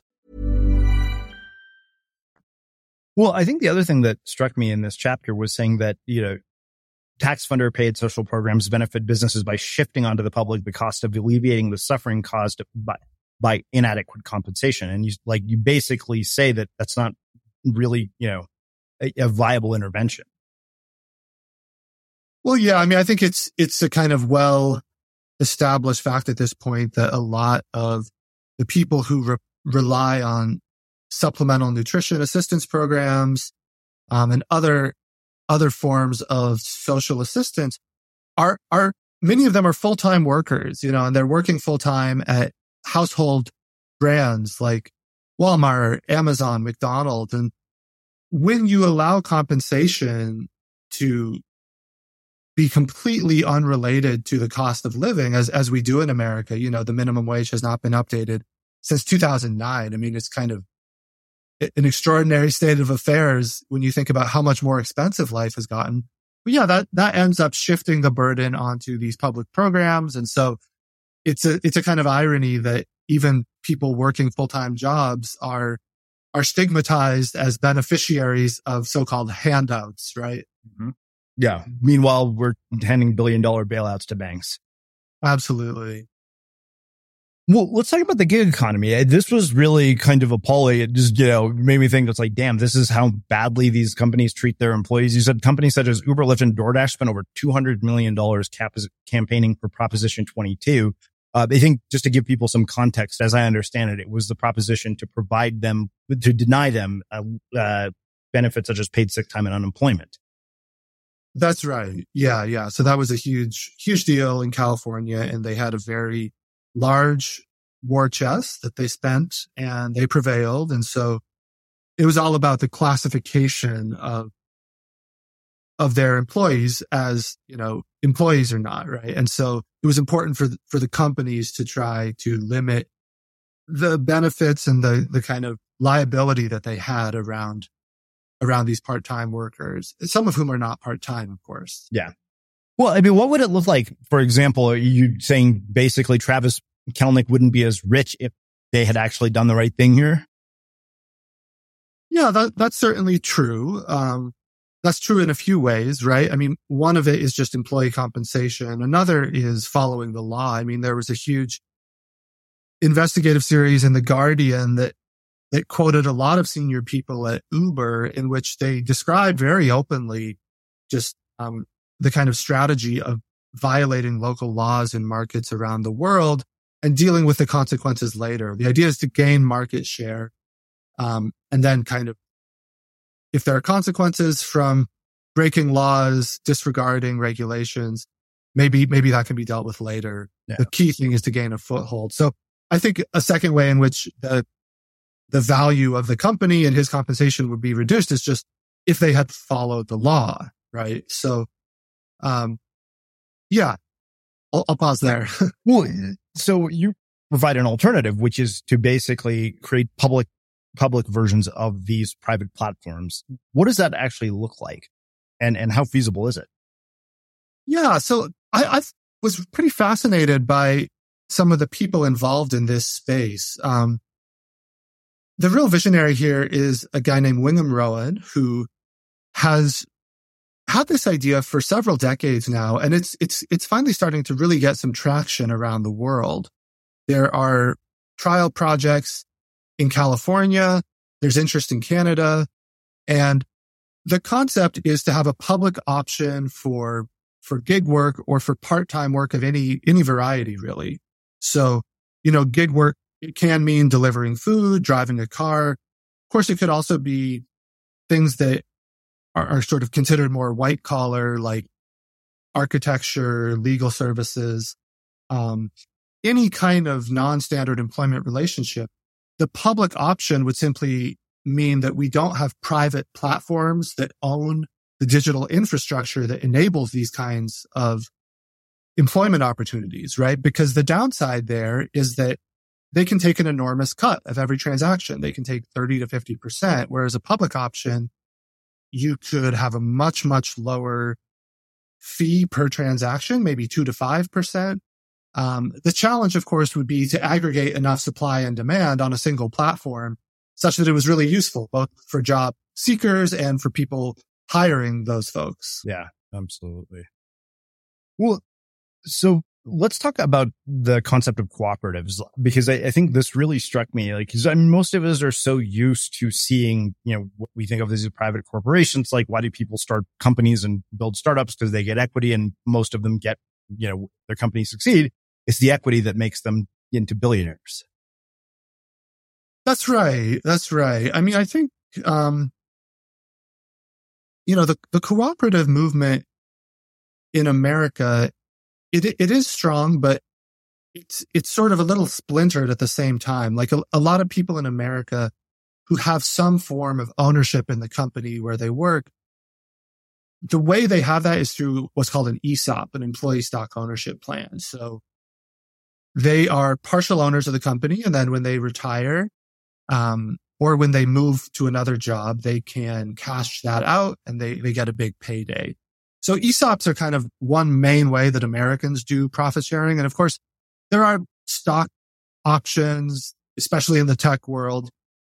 Well, I think the other thing that struck me in this chapter was saying that, tax funder paid social programs benefit businesses by shifting onto the public the cost of alleviating the suffering caused by inadequate compensation. And you basically say that that's not really, a viable intervention. Well, yeah, I mean, I think it's a kind of well-established fact at this point that a lot of the people who rely on supplemental nutrition assistance programs and other forms of social assistance are many of them are full-time workers, and they're working full-time at household brands like Walmart, Amazon, McDonald's. And when you allow compensation to be completely unrelated to the cost of living, as we do in America, the minimum wage has not been updated since 2009. I mean, it's kind of an extraordinary state of affairs when you think about how much more expensive life has gotten. But yeah, that ends up shifting the burden onto these public programs. And so it's a kind of irony that even people working full-time jobs are stigmatized as beneficiaries of so-called handouts, right? Mm-hmm. Yeah. Meanwhile, we're handing billion-dollar bailouts to banks. Absolutely. Well, let's talk about the gig economy. This was really kind of appalling. It just, made me think it's like, damn, this is how badly these companies treat their employees. You said companies such as Uber, Lyft, and DoorDash spent over $200 million campaigning for Proposition 22. I think just to give people some context, as I understand it, it was the proposition to deny them benefits such as paid sick time and unemployment. That's right. Yeah. So that was a huge deal in California, and they had a very large war chest that they spent, and they prevailed. And so it was all about the classification of their employees as, employees or not, right? And so it was important for the companies to try to limit the benefits and the kind of liability that they had around these part-time workers, some of whom are not part-time, of course. Yeah. Well, I mean, what would it look like? For example, are you saying basically Travis Kalanick wouldn't be as rich if they had actually done the right thing here? Yeah, that's certainly true. That's true in a few ways, right? I mean, one of it is just employee compensation. Another is following the law. I mean, there was a huge investigative series in The Guardian that quoted a lot of senior people at Uber, in which they described very openly just the kind of strategy of violating local laws in markets around the world and dealing with the consequences later. The idea is to gain market share, and then kind of, if there are consequences from breaking laws, disregarding regulations, maybe that can be dealt with later. Yeah. The key thing is to gain a foothold. So I think a second way in which the value of the company and his compensation would be reduced is just if they had followed the law, right? So, yeah, I'll pause there. Well, so you provide an alternative, which is to basically create public versions of these private platforms. What does that actually look like? And how feasible is it? Yeah. So I was pretty fascinated by some of the people involved in this space. The real visionary here is a guy named Wingham Rowan, who has had this idea for several decades now, and it's finally starting to really get some traction around the world. There are trial projects in California, there's interest in Canada, and the concept is to have a public option for gig work or for part-time work of any variety, really. So, gig work, it can mean delivering food, driving a car. Of course, it could also be things that are sort of considered more white collar, like architecture, legal services, any kind of non-standard employment relationship. The public option would simply mean that we don't have private platforms that own the digital infrastructure that enables these kinds of employment opportunities, right? Because the downside there is that they can take an enormous cut of every transaction. They can take 30 to 50%, whereas a public option, you could have a much, much lower fee per transaction, maybe 2 to 5%. The challenge, of course, would be to aggregate enough supply and demand on a single platform such that it was really useful, both for job seekers and for people hiring those folks. Yeah, absolutely. Well, so let's talk about the concept of cooperatives, because I think this really struck me. Like, 'cause most of us are so used to seeing, what we think of as private corporations. Like, why do people start companies and build startups? Because they get equity, and most of them get, their companies succeed. It's the equity that makes them into billionaires. That's right. I mean, I think, the cooperative movement in America, it is strong, but it's sort of a little splintered at the same time. Like a lot of people in America who have some form of ownership in the company where they work, the way they have that is through what's called an ESOP, an employee stock ownership plan. So they are partial owners of the company, and then when they retire, or when they move to another job, they can cash that out and they get a big payday. So ESOPs are kind of one main way that Americans do profit sharing. And of course, there are stock options, especially in the tech world.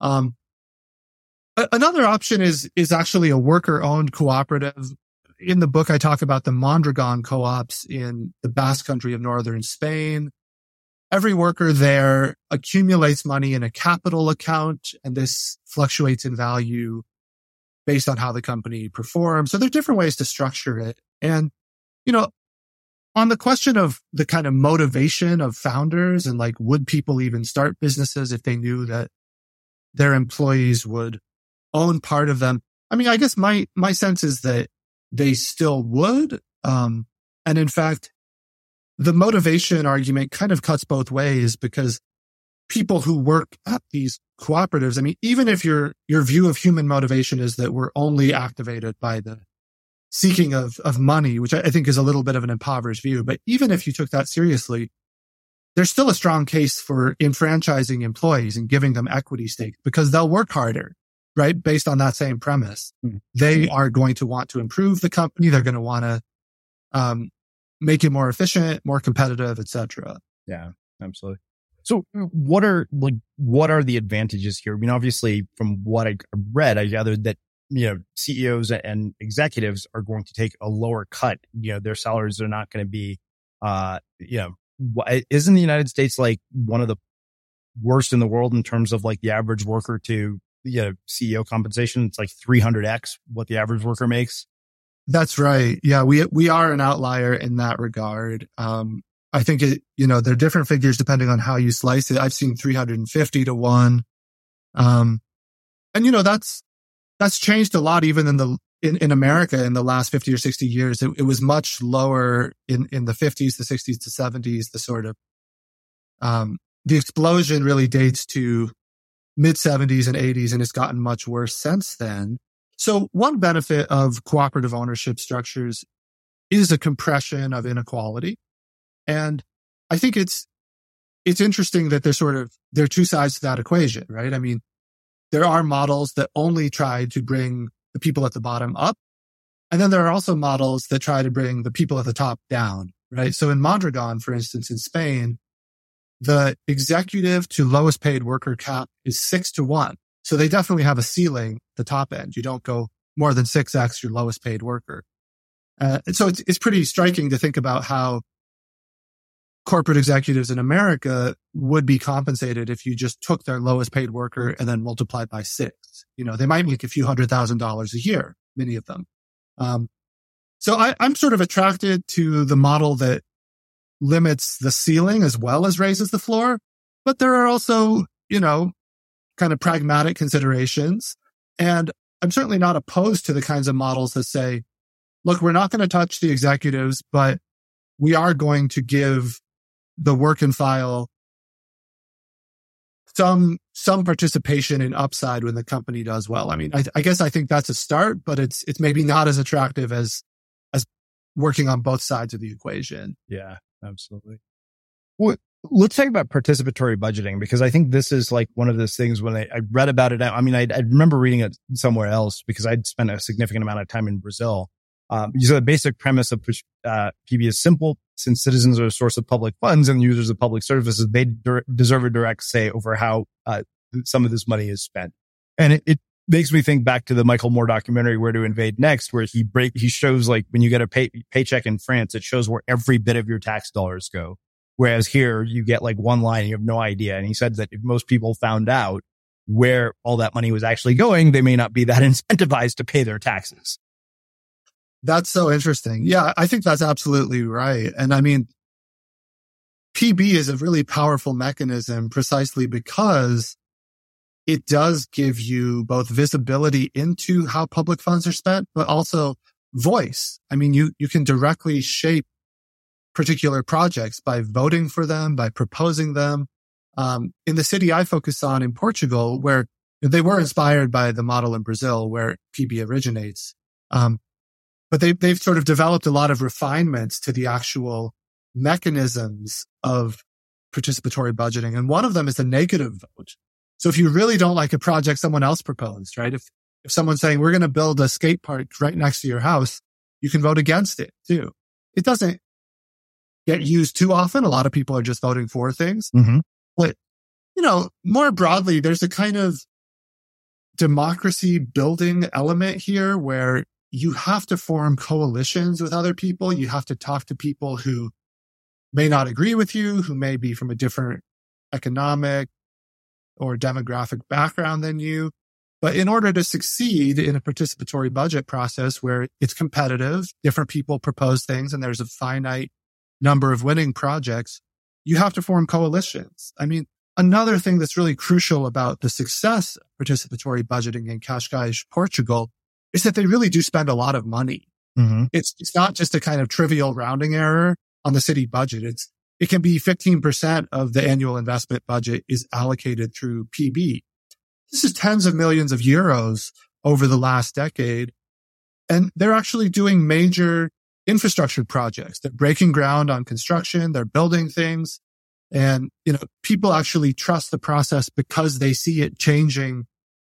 Another option is actually a worker-owned cooperative. In the book, I talk about the Mondragon co-ops in the Basque Country of northern Spain. Every worker there accumulates money in a capital account, and this fluctuates in value based on how the company performs. So there are different ways to structure it. And, on the question of the kind of motivation of founders and like, would people even start businesses if they knew that their employees would own part of them? I mean, I guess my sense is that they still would. And in fact, the motivation argument kind of cuts both ways, because people who work at these cooperatives, I mean, even if your view of human motivation is that we're only activated by the seeking of money, which I think is a little bit of an impoverished view, but even if you took that seriously, there's still a strong case for enfranchising employees and giving them equity stakes, because they'll work harder, right? Based on that same premise. They are going to want to improve the company. They're going to want to make it more efficient, more competitive, etc. Yeah, absolutely. So what are the advantages here? I mean, obviously from what I read, I gathered that, CEOs and executives are going to take a lower cut. Their salaries are not going to be, isn't the United States like one of the worst in the world in terms of like the average worker to, CEO compensation? It's like 300x what the average worker makes. That's right. Yeah, we are an outlier in that regard. I think there are different figures depending on how you slice it. I've seen 350 to 1. And that's changed a lot even in America in the last 50 or 60 years. It was much lower in the 50s, the 60s to 70s. The sort of, the explosion really dates to mid 70s and 80s, and it's gotten much worse since then. So one benefit of cooperative ownership structures is a compression of inequality. And I think it's interesting that there are two sides to that equation, right? I mean, there are models that only try to bring the people at the bottom up. And then there are also models that try to bring the people at the top down, right? So in Mondragon, for instance, in Spain, the executive to lowest paid worker cap is 6 to 1. So they definitely have a ceiling at the top end. You don't go more than 6x your lowest paid worker. And so it's pretty striking to think about how corporate executives in America would be compensated if you just took their lowest paid worker and then multiplied by 6. They might make a few $100,000 a year, many of them. So I'm sort of attracted to the model that limits the ceiling as well as raises the floor. But there are also, kind of pragmatic considerations. And I'm certainly not opposed to the kinds of models that say, look, we're not going to touch the executives, but we are going to give the work and file some participation in upside when the company does well. I mean, I guess I think that's a start, but it's maybe not as attractive as working on both sides of the equation. Yeah, absolutely. Well, let's talk about participatory budgeting, because I think this is like one of those things when I read about it. I mean, I remember reading it somewhere else because I'd spent a significant amount of time in Brazil. So the basic premise of PB is simple. Since citizens are a source of public funds and users of public services, they deserve a direct say over how some of this money is spent. And it makes me think back to the Michael Moore documentary, Where to Invade Next, where he shows, like, when you get a paycheck in France, it shows where every bit of your tax dollars go. Whereas here you get like one line and you have no idea. And he said that if most people found out where all that money was actually going, they may not be that incentivized to pay their taxes. That's so interesting. Yeah, I think that's absolutely right. And I mean, PB is a really powerful mechanism precisely because it does give you both visibility into how public funds are spent, but also voice. I mean, you can directly shape particular projects by voting for them, by proposing them. In the city I focus on in Portugal, where they were inspired by the model in Brazil where PB originates. But they've sort of developed a lot of refinements to the actual mechanisms of participatory budgeting. And one of them is the negative vote. So if you really don't like a project someone else proposed, right? If someone's saying, we're going to build a skate park right next to your house, you can vote against it too. It doesn't get used too often. A lot of people are just voting for things. Mm-hmm. But, more broadly, there's a kind of democracy building element here where you have to form coalitions with other people. You have to talk to people who may not agree with you, who may be from a different economic or demographic background than you. But in order to succeed in a participatory budget process where it's competitive, different people propose things and there's a finite number of winning projects, you have to form coalitions. I mean, another thing that's really crucial about the success of participatory budgeting in Cascais, Portugal, is that they really do spend a lot of money. Mm-hmm. It's not just a kind of trivial rounding error on the city budget. It can be 15% of the annual investment budget is allocated through PB. This is tens of millions of euros over the last decade. And they're actually doing major infrastructure projects. They're breaking ground on construction. They're building things. And, people actually trust the process because they see it changing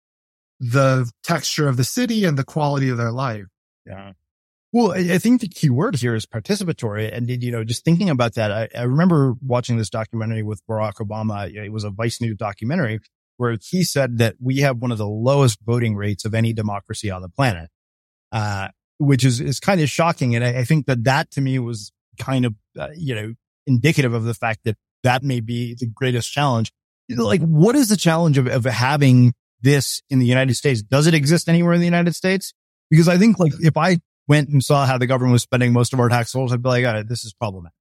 the texture of the city and the quality of their life. Yeah. Well, I think the key word here is participatory. And, just thinking about that, I remember watching this documentary with Barack Obama. It was a Vice News documentary where he said that we have one of the lowest voting rates of any democracy on the planet, which is kind of shocking. And I think that to me was kind of, indicative of the fact that may be the greatest challenge. Like, what is the challenge of having this in the United States? Does it exist anywhere in the United States? Because I think, like, if I went and saw how the government was spending most of our tax dollars, I'd be like, this is problematic.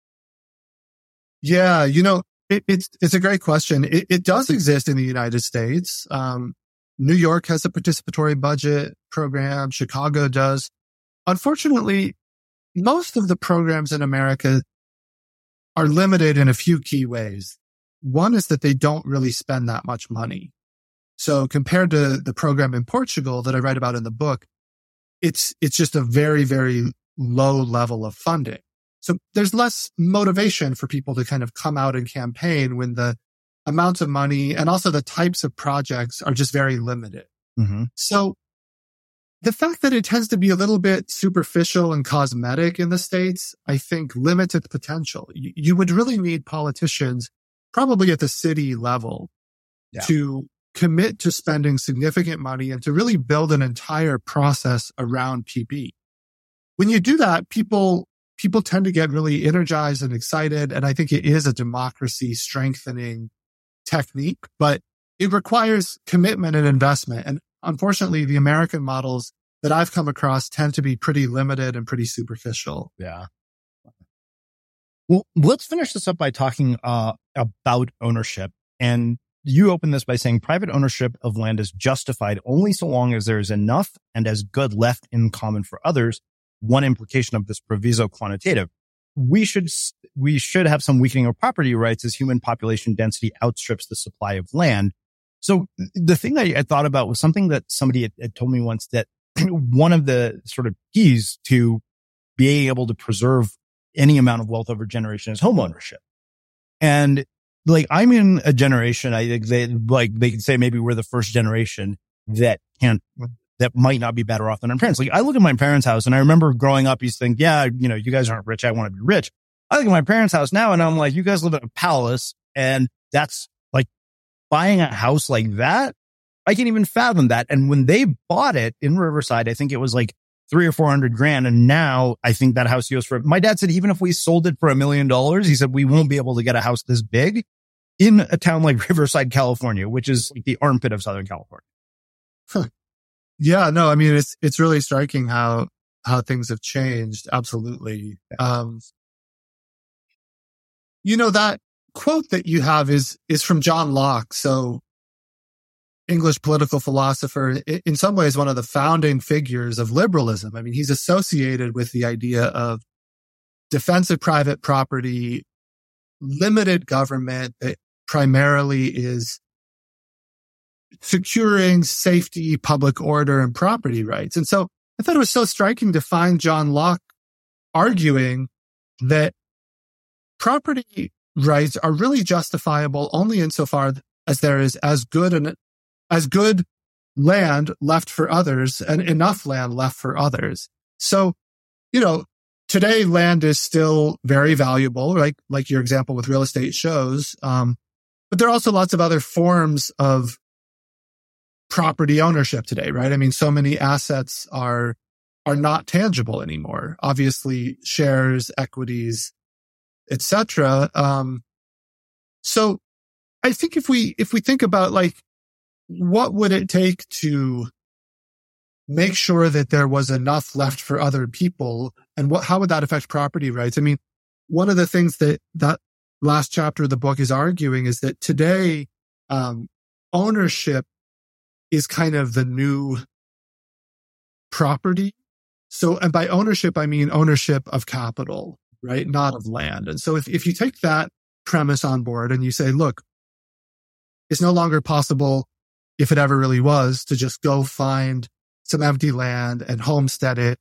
Yeah, it's a great question. It does exist in the United States. New York has a participatory budget program. Chicago does. Unfortunately, most of the programs in America are limited in a few key ways. One is that they don't really spend that much money. So compared to the program in Portugal that I write about in the book, it's just a very, very low level of funding. So there's less motivation for people to kind of come out and campaign when the amounts of money and also the types of projects are just very limited. Mm-hmm. So the fact that it tends to be a little bit superficial and cosmetic in the States, I think limits its potential. You would really need politicians, probably at the city level, to commit to spending significant money and to really build an entire process around PB. When you do that, people tend to get really energized and excited. And I think it is a democracy strengthening technique, but it requires commitment and investment. And unfortunately, the American models that I've come across tend to be pretty limited and pretty superficial. Yeah. Well, let's finish this up by talking about ownership. And you open this by saying private ownership of land is justified only so long as there is enough and as good left in common for others. One implication of this proviso quantitative. We should have some weakening of property rights as human population density outstrips the supply of land. So the thing I thought about was something that somebody had told me once, that one of the sort of keys to being able to preserve any amount of wealth over generation is home ownership. And like, I'm in a generation, I think they could say maybe we're the first generation that can't that might not be better off than our parents. Like I look at my parents' house and I remember growing up, you think, yeah, you know, you guys aren't rich. I want to be rich. I look at my parents' house now and I'm like, you guys live in a palace, and that's like buying a house like that. I can't even fathom that. And when they bought it in Riverside, I think it was like $300,000 or $400,000. And now I think that house goes for, my dad said, even if we sold it for $1 million, he said, we won't be able to get a house this big in a town like Riverside, California, which is like the armpit of Southern California. Huh. Yeah, no, I mean, it's really striking how things have changed. Absolutely. You know, that quote that you have is from John Locke. So English political philosopher, in some ways, one of the founding figures of liberalism. I mean, he's associated with the idea of defensive private property, limited government that primarily is securing safety, public order, and property rights. And so I thought it was so striking to find John Locke arguing that property rights are really justifiable only insofar as there is as good land left for others and enough land left for others. So, you know, today land is still very valuable, right? Like your example with real estate shows. But there are also lots of other forms of property ownership today, right? I mean, so many assets are not tangible anymore. Obviously, shares, equities, etc. So I think if we think about like, what would it take to make sure that there was enough left for other people, and how would that affect property rights? I mean, one of the things that last chapter of the book is arguing is that today, ownership is kind of the new property. So, and by ownership, I mean ownership of capital, right? Not of land. And so if you take that premise on board and you say, look, it's no longer possible, if it ever really was, to just go find some empty land and homestead it.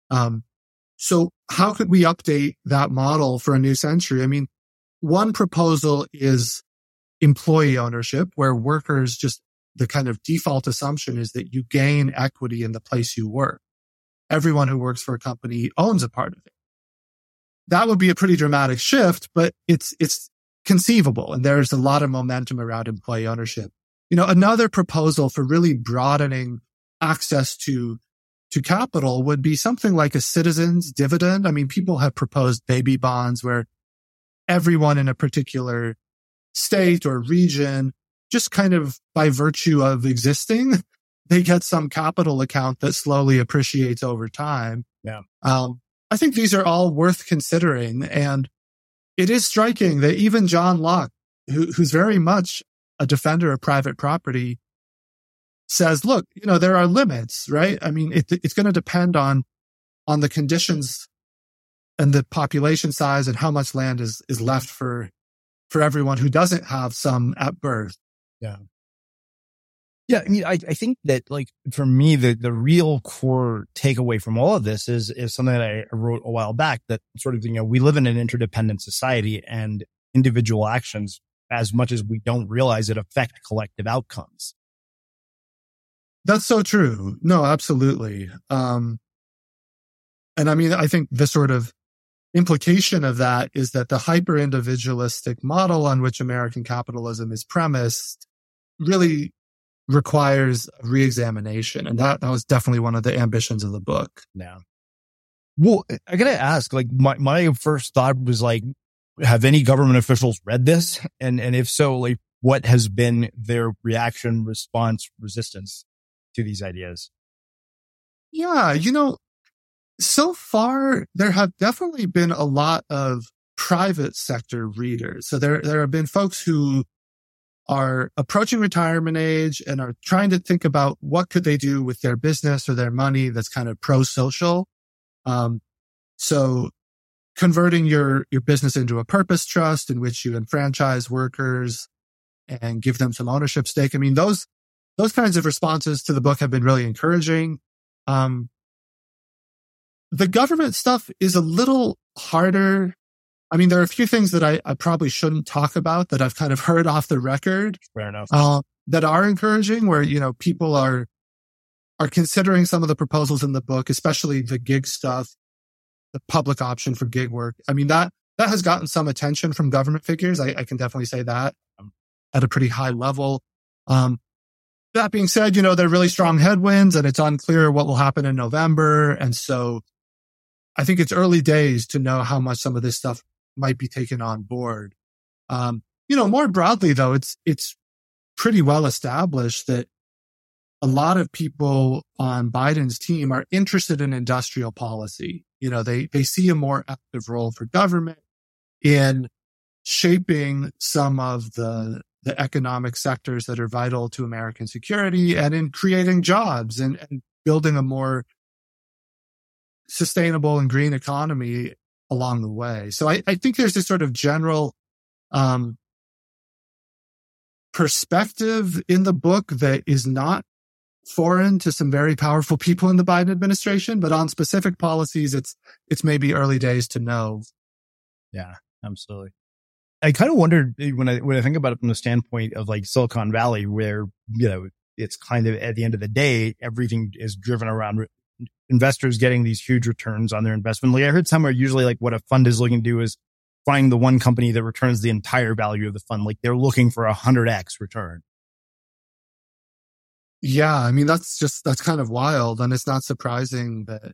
So how could we update that model for a new century? I mean, one proposal is employee ownership, where workers just, the kind of default assumption is that you gain equity in the place you work. Everyone who works for a company owns a part of it. That would be a pretty dramatic shift, but it's conceivable. And there's a lot of momentum around employee ownership. You know, another proposal for really broadening access to capital would be something like a citizen's dividend. I mean, people have proposed baby bonds where everyone in a particular state or region, just kind of by virtue of existing, they get some capital account that slowly appreciates over time. Yeah. I think these are all worth considering. And it is striking that even John Locke, who's very much a defender of private property, says, look, you know, there are limits, right? I mean, it's going to depend on the conditions and the population size and how much land is left for everyone who doesn't have some at birth. Yeah. Yeah. I mean, I think that, like, for me, the real core takeaway from all of this is something that I wrote a while back, that sort of, you know, we live in an interdependent society, and individual actions, as much as we don't realize it, affect collective outcomes. That's so true. No, absolutely. And I mean, I think the sort of implication of that is that the hyper-individualistic model on which American capitalism is premised really requires re-examination. And that was definitely one of the ambitions of the book. Yeah. Well, I gotta ask, like, my first thought was like, have any government officials read this? And if so, like, what has been their reaction, response, resistance to these ideas? Yeah, you know, so far there have definitely been a lot of private sector readers. So there have been folks who are approaching retirement age and are trying to think about what could they do with their business or their money that's kind of pro-social. So converting your business into a purpose trust in which you enfranchise workers and give them some ownership stake. I mean, those kinds of responses to the book have been really encouraging. The government stuff is a little harder. I mean, there are a few things that I probably shouldn't talk about that I've kind of heard off the record. Fair enough. That are encouraging, where, you know, people are are considering some of the proposals in the book, especially the gig stuff, the public option for gig work. I mean, that has gotten some attention from government figures. I can definitely say that at a pretty high level. That being said, there are really strong headwinds and it's unclear what will happen in November. And so I think it's early days to know how much some of this stuff might be taken on board. More broadly though, it's pretty well established that a lot of people on Biden's team are interested in industrial policy. They see a more active role for government in shaping some of the economic sectors that are vital to American security and in creating jobs and building a more sustainable and green economy along the way. So I think there's this sort of general perspective in the book that is not foreign to some very powerful people in the Biden administration, but on specific policies, it's maybe early days to know. Yeah, absolutely. I kind of wondered when I think about it from the standpoint of like Silicon Valley, where, it's kind of at the end of the day, everything is driven around investors getting these huge returns on their investment. Like I heard somewhere usually like what a fund is looking to do is find the one company that returns the entire value of the fund. Like they're looking for 100x return. Yeah. I mean, that's kind of wild. And it's not surprising that,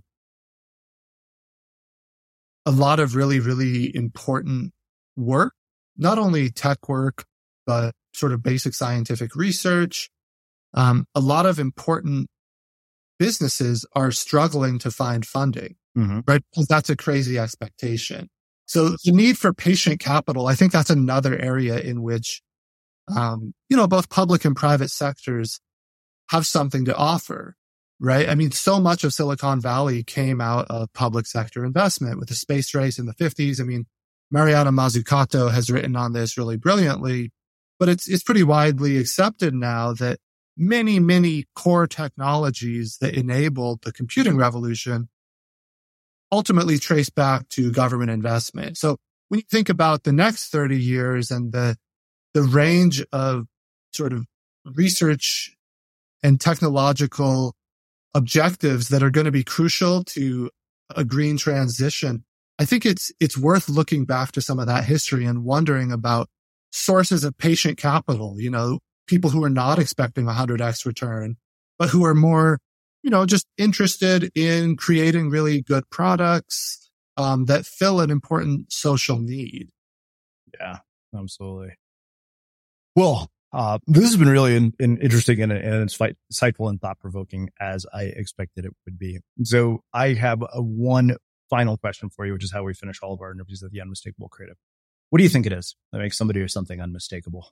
a lot of really, really important work, not only tech work, but sort of basic scientific research. A lot of important businesses are struggling to find funding, right? Because that's a crazy expectation. So the need for patient capital, I think that's another area in which, both public and private sectors have something to offer, right? I mean, so much of Silicon Valley came out of public sector investment with the space race in the 50s. I mean, Mariana Mazzucato has written on this really brilliantly, but it's pretty widely accepted now that many, many core technologies that enabled the computing revolution ultimately trace back to government investment. So when you think about the next 30 years and the range of sort of research and technological objectives that are going to be crucial to a green transition, I think it's worth looking back to some of that history and wondering about sources of patient capital, people who are not expecting 100x return, but who are more, just interested in creating really good products that fill an important social need. Yeah, absolutely. Well, this has been really interesting and insightful and thought-provoking as I expected it would be. So I have one final question for you, which is how we finish all of our interviews at the Unmistakable Creative. What do you think it is that makes somebody or something unmistakable?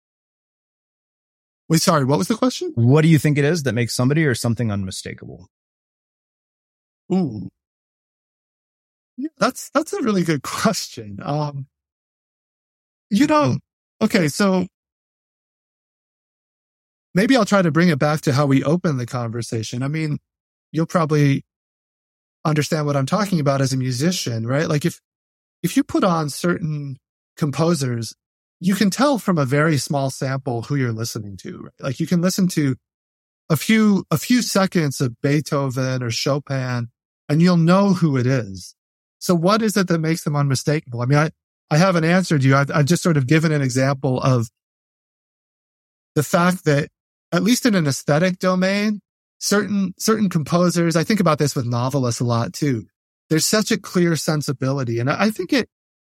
Wait, sorry, what was the question? What do you think it is that makes somebody or something unmistakable? Ooh. Yeah, that's a really good question. Okay, so maybe I'll try to bring it back to how we opened the conversation. I mean, you'll probably understand what I'm talking about as a musician, right? Like if you put on certain composers, you can tell from a very small sample who you're listening to, right? Like you can listen to a few seconds of Beethoven or Chopin and you'll know who it is. So what is it that makes them unmistakable? I mean, I haven't answered you. I've just sort of given an example of the fact that at least in an aesthetic domain, certain composers, I think about this with novelists a lot too. There's such a clear sensibility. And I think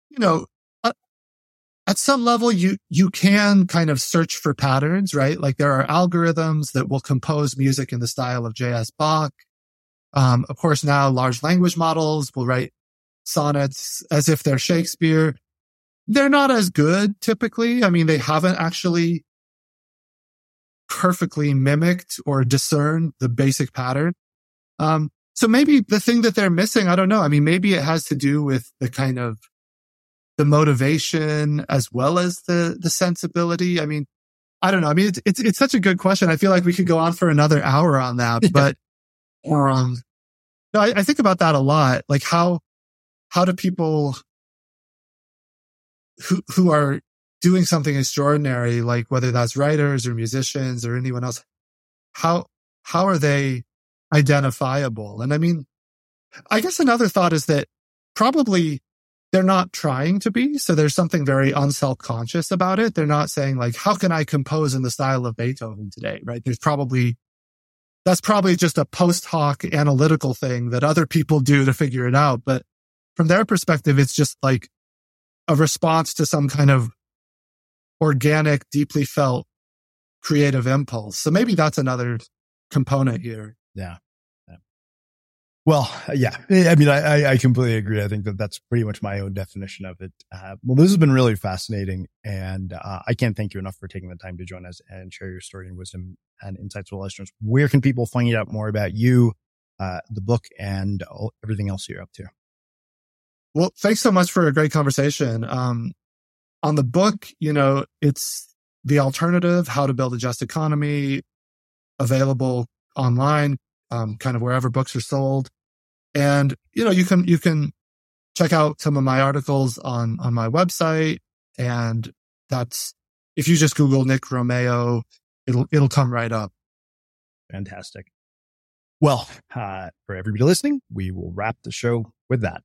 at some level, you can kind of search for patterns, right? Like there are algorithms that will compose music in the style of J.S. Bach. Of course, now large language models will write sonnets as if they're Shakespeare. They're not as good typically. I mean, they haven't actually perfectly mimicked or discerned the basic pattern. So maybe the thing that they're missing, I don't know. I mean, maybe it has to do with the kind of the motivation as well as the sensibility. I mean, I don't know. I mean, it's such a good question. I feel like we could go on for another hour on that, but, no, I think about that a lot. Like how do people who are doing something extraordinary, like whether that's writers or musicians or anyone else, how how are they identifiable? And I mean, I guess another thought is that probably they're not trying to be. So there's something very unself-conscious about it. They're not saying like, how can I compose in the style of Beethoven today, right? That's probably just a post hoc analytical thing that other people do to figure it out. But from their perspective, it's just like a response to some kind of organic, deeply felt creative impulse. So maybe that's another component here. Yeah. Well, yeah. I mean, I completely agree. I think that's pretty much my own definition of it. Well, this has been really fascinating, and I can't thank you enough for taking the time to join us and share your story and wisdom and insights with listeners. Where can people find out more about you, the book, and everything else you're up to? Well, thanks so much for a great conversation. On the book, it's The Alternative: How to Build a Just Economy, available online, kind of wherever books are sold. And, you can check out some of my articles on my website. And that's, if you just Google Nick Romeo, it'll come right up. Fantastic. Well, for everybody listening, we will wrap the show with that.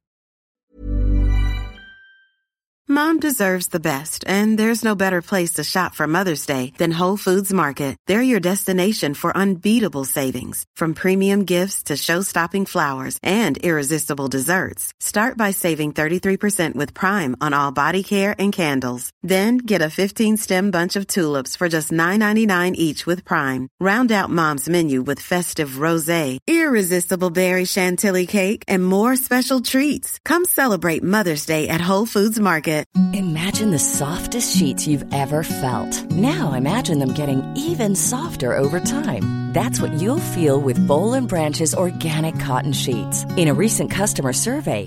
Mom deserves the best, and there's no better place to shop for Mother's Day than Whole Foods Market. They're your destination for unbeatable savings, from premium gifts to show-stopping flowers and irresistible desserts. Start by saving 33% with Prime on all body care and candles. Then get a 15-stem bunch of tulips for just $9.99 each with Prime. Round out Mom's menu with festive rosé, irresistible berry chantilly cake, and more special treats. Come celebrate Mother's Day at Whole Foods Market. Imagine the softest sheets you've ever felt. Now imagine them getting even softer over time. That's what you'll feel with Boll & Branch's organic cotton sheets. In a recent customer survey,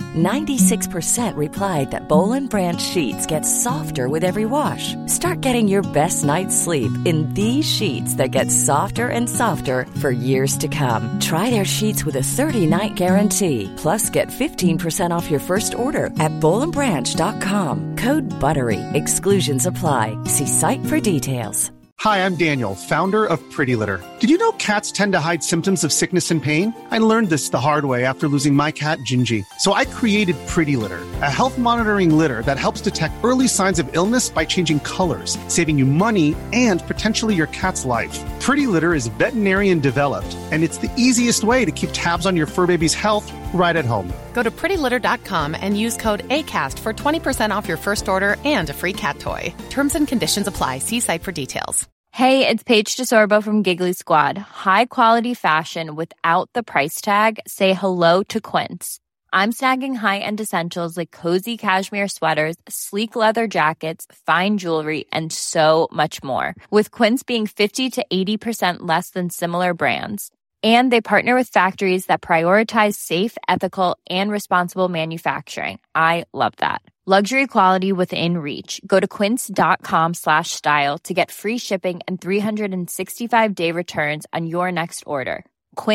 96% replied that Boll & Branch sheets get softer with every wash. Start getting your best night's sleep in these sheets that get softer and softer for years to come. Try their sheets with a 30-night guarantee. Plus, get 15% off your first order at bollandbranch.com. Code BUTTERY. Exclusions apply. See site for details. Hi, I'm Daniel, founder of Pretty Litter. Did you know cats tend to hide symptoms of sickness and pain? I learned this the hard way after losing my cat, Gingy. So I created Pretty Litter, a health monitoring litter that helps detect early signs of illness by changing colors, saving you money and potentially your cat's life. Pretty Litter is veterinarian developed, and it's the easiest way to keep tabs on your fur baby's health right at home. Go to prettylitter.com and use code ACAST for 20% off your first order and a free cat toy. Terms and conditions apply. See site for details. Hey, it's Paige DeSorbo from Giggly Squad. High quality fashion without the price tag. Say hello to Quince. I'm snagging high-end essentials like cozy cashmere sweaters, sleek leather jackets, fine jewelry, and so much more. With Quince being 50 to 80% less than similar brands. And they partner with factories that prioritize safe, ethical, and responsible manufacturing. I love that. Luxury quality within reach. Go to quince.com/style to get free shipping and 365-day returns on your next order.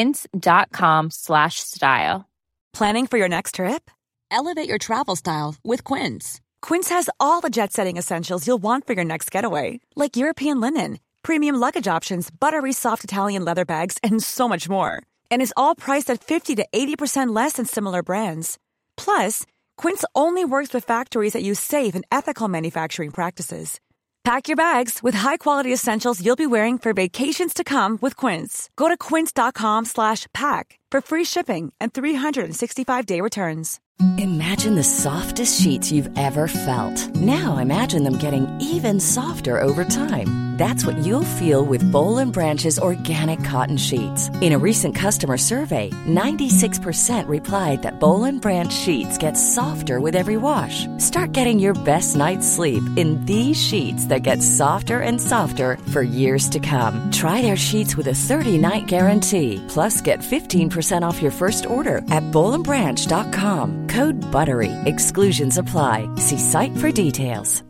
Quince.com/style. Planning for your next trip? Elevate your travel style with Quince. Quince has all the jet-setting essentials you'll want for your next getaway, like European linen, premium luggage options, buttery soft Italian leather bags, and so much more. And is all priced at 50 to 80% less than similar brands. Plus, Quince only works with factories that use safe and ethical manufacturing practices. Pack your bags with high-quality essentials you'll be wearing for vacations to come with Quince. Go to quince.com/pack for free shipping and 365-day returns. Imagine the softest sheets you've ever felt. Now imagine them getting even softer over time. That's what you'll feel with Boll & Branch's organic cotton sheets. In a recent customer survey, 96% replied that Boll & Branch sheets get softer with every wash. Start getting your best night's sleep in these sheets that get softer and softer for years to come. Try their sheets with a 30-night guarantee. Plus, get 15% off your first order at bollandbranch.com. Code BUTTERY. Exclusions apply. See site for details.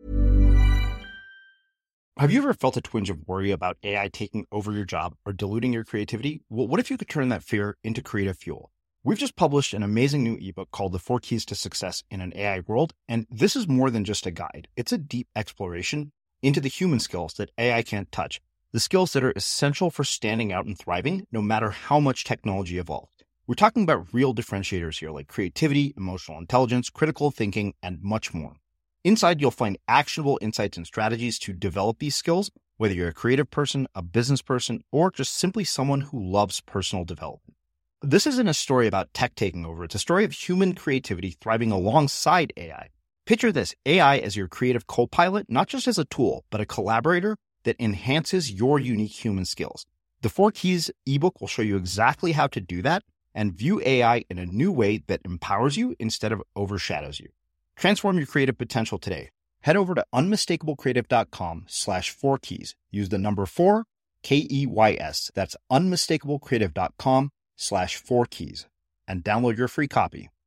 Have you ever felt a twinge of worry about AI taking over your job or diluting your creativity? Well, what if you could turn that fear into creative fuel? We've just published an amazing new ebook called The 4 Keys to Success in an AI World, and this is more than just a guide. It's a deep exploration into the human skills that AI can't touch. the skills that are essential for standing out and thriving, no matter how much technology evolved. We're talking about real differentiators here, like creativity, emotional intelligence, critical thinking, and much more. Inside, you'll find actionable insights and strategies to develop these skills, whether you're a creative person, a business person, or just simply someone who loves personal development. This isn't a story about tech taking over. It's a story of human creativity thriving alongside AI. Picture this, AI as your creative co-pilot, not just as a tool, but a collaborator that enhances your unique human skills. The 4 Keys ebook will show you exactly how to do that and view AI in a new way that empowers you instead of overshadows you. Transform your creative potential today. Head over to unmistakablecreative.com/4keys. Use the number 4, KEYS. That's unmistakablecreative.com/4keys and download your free copy.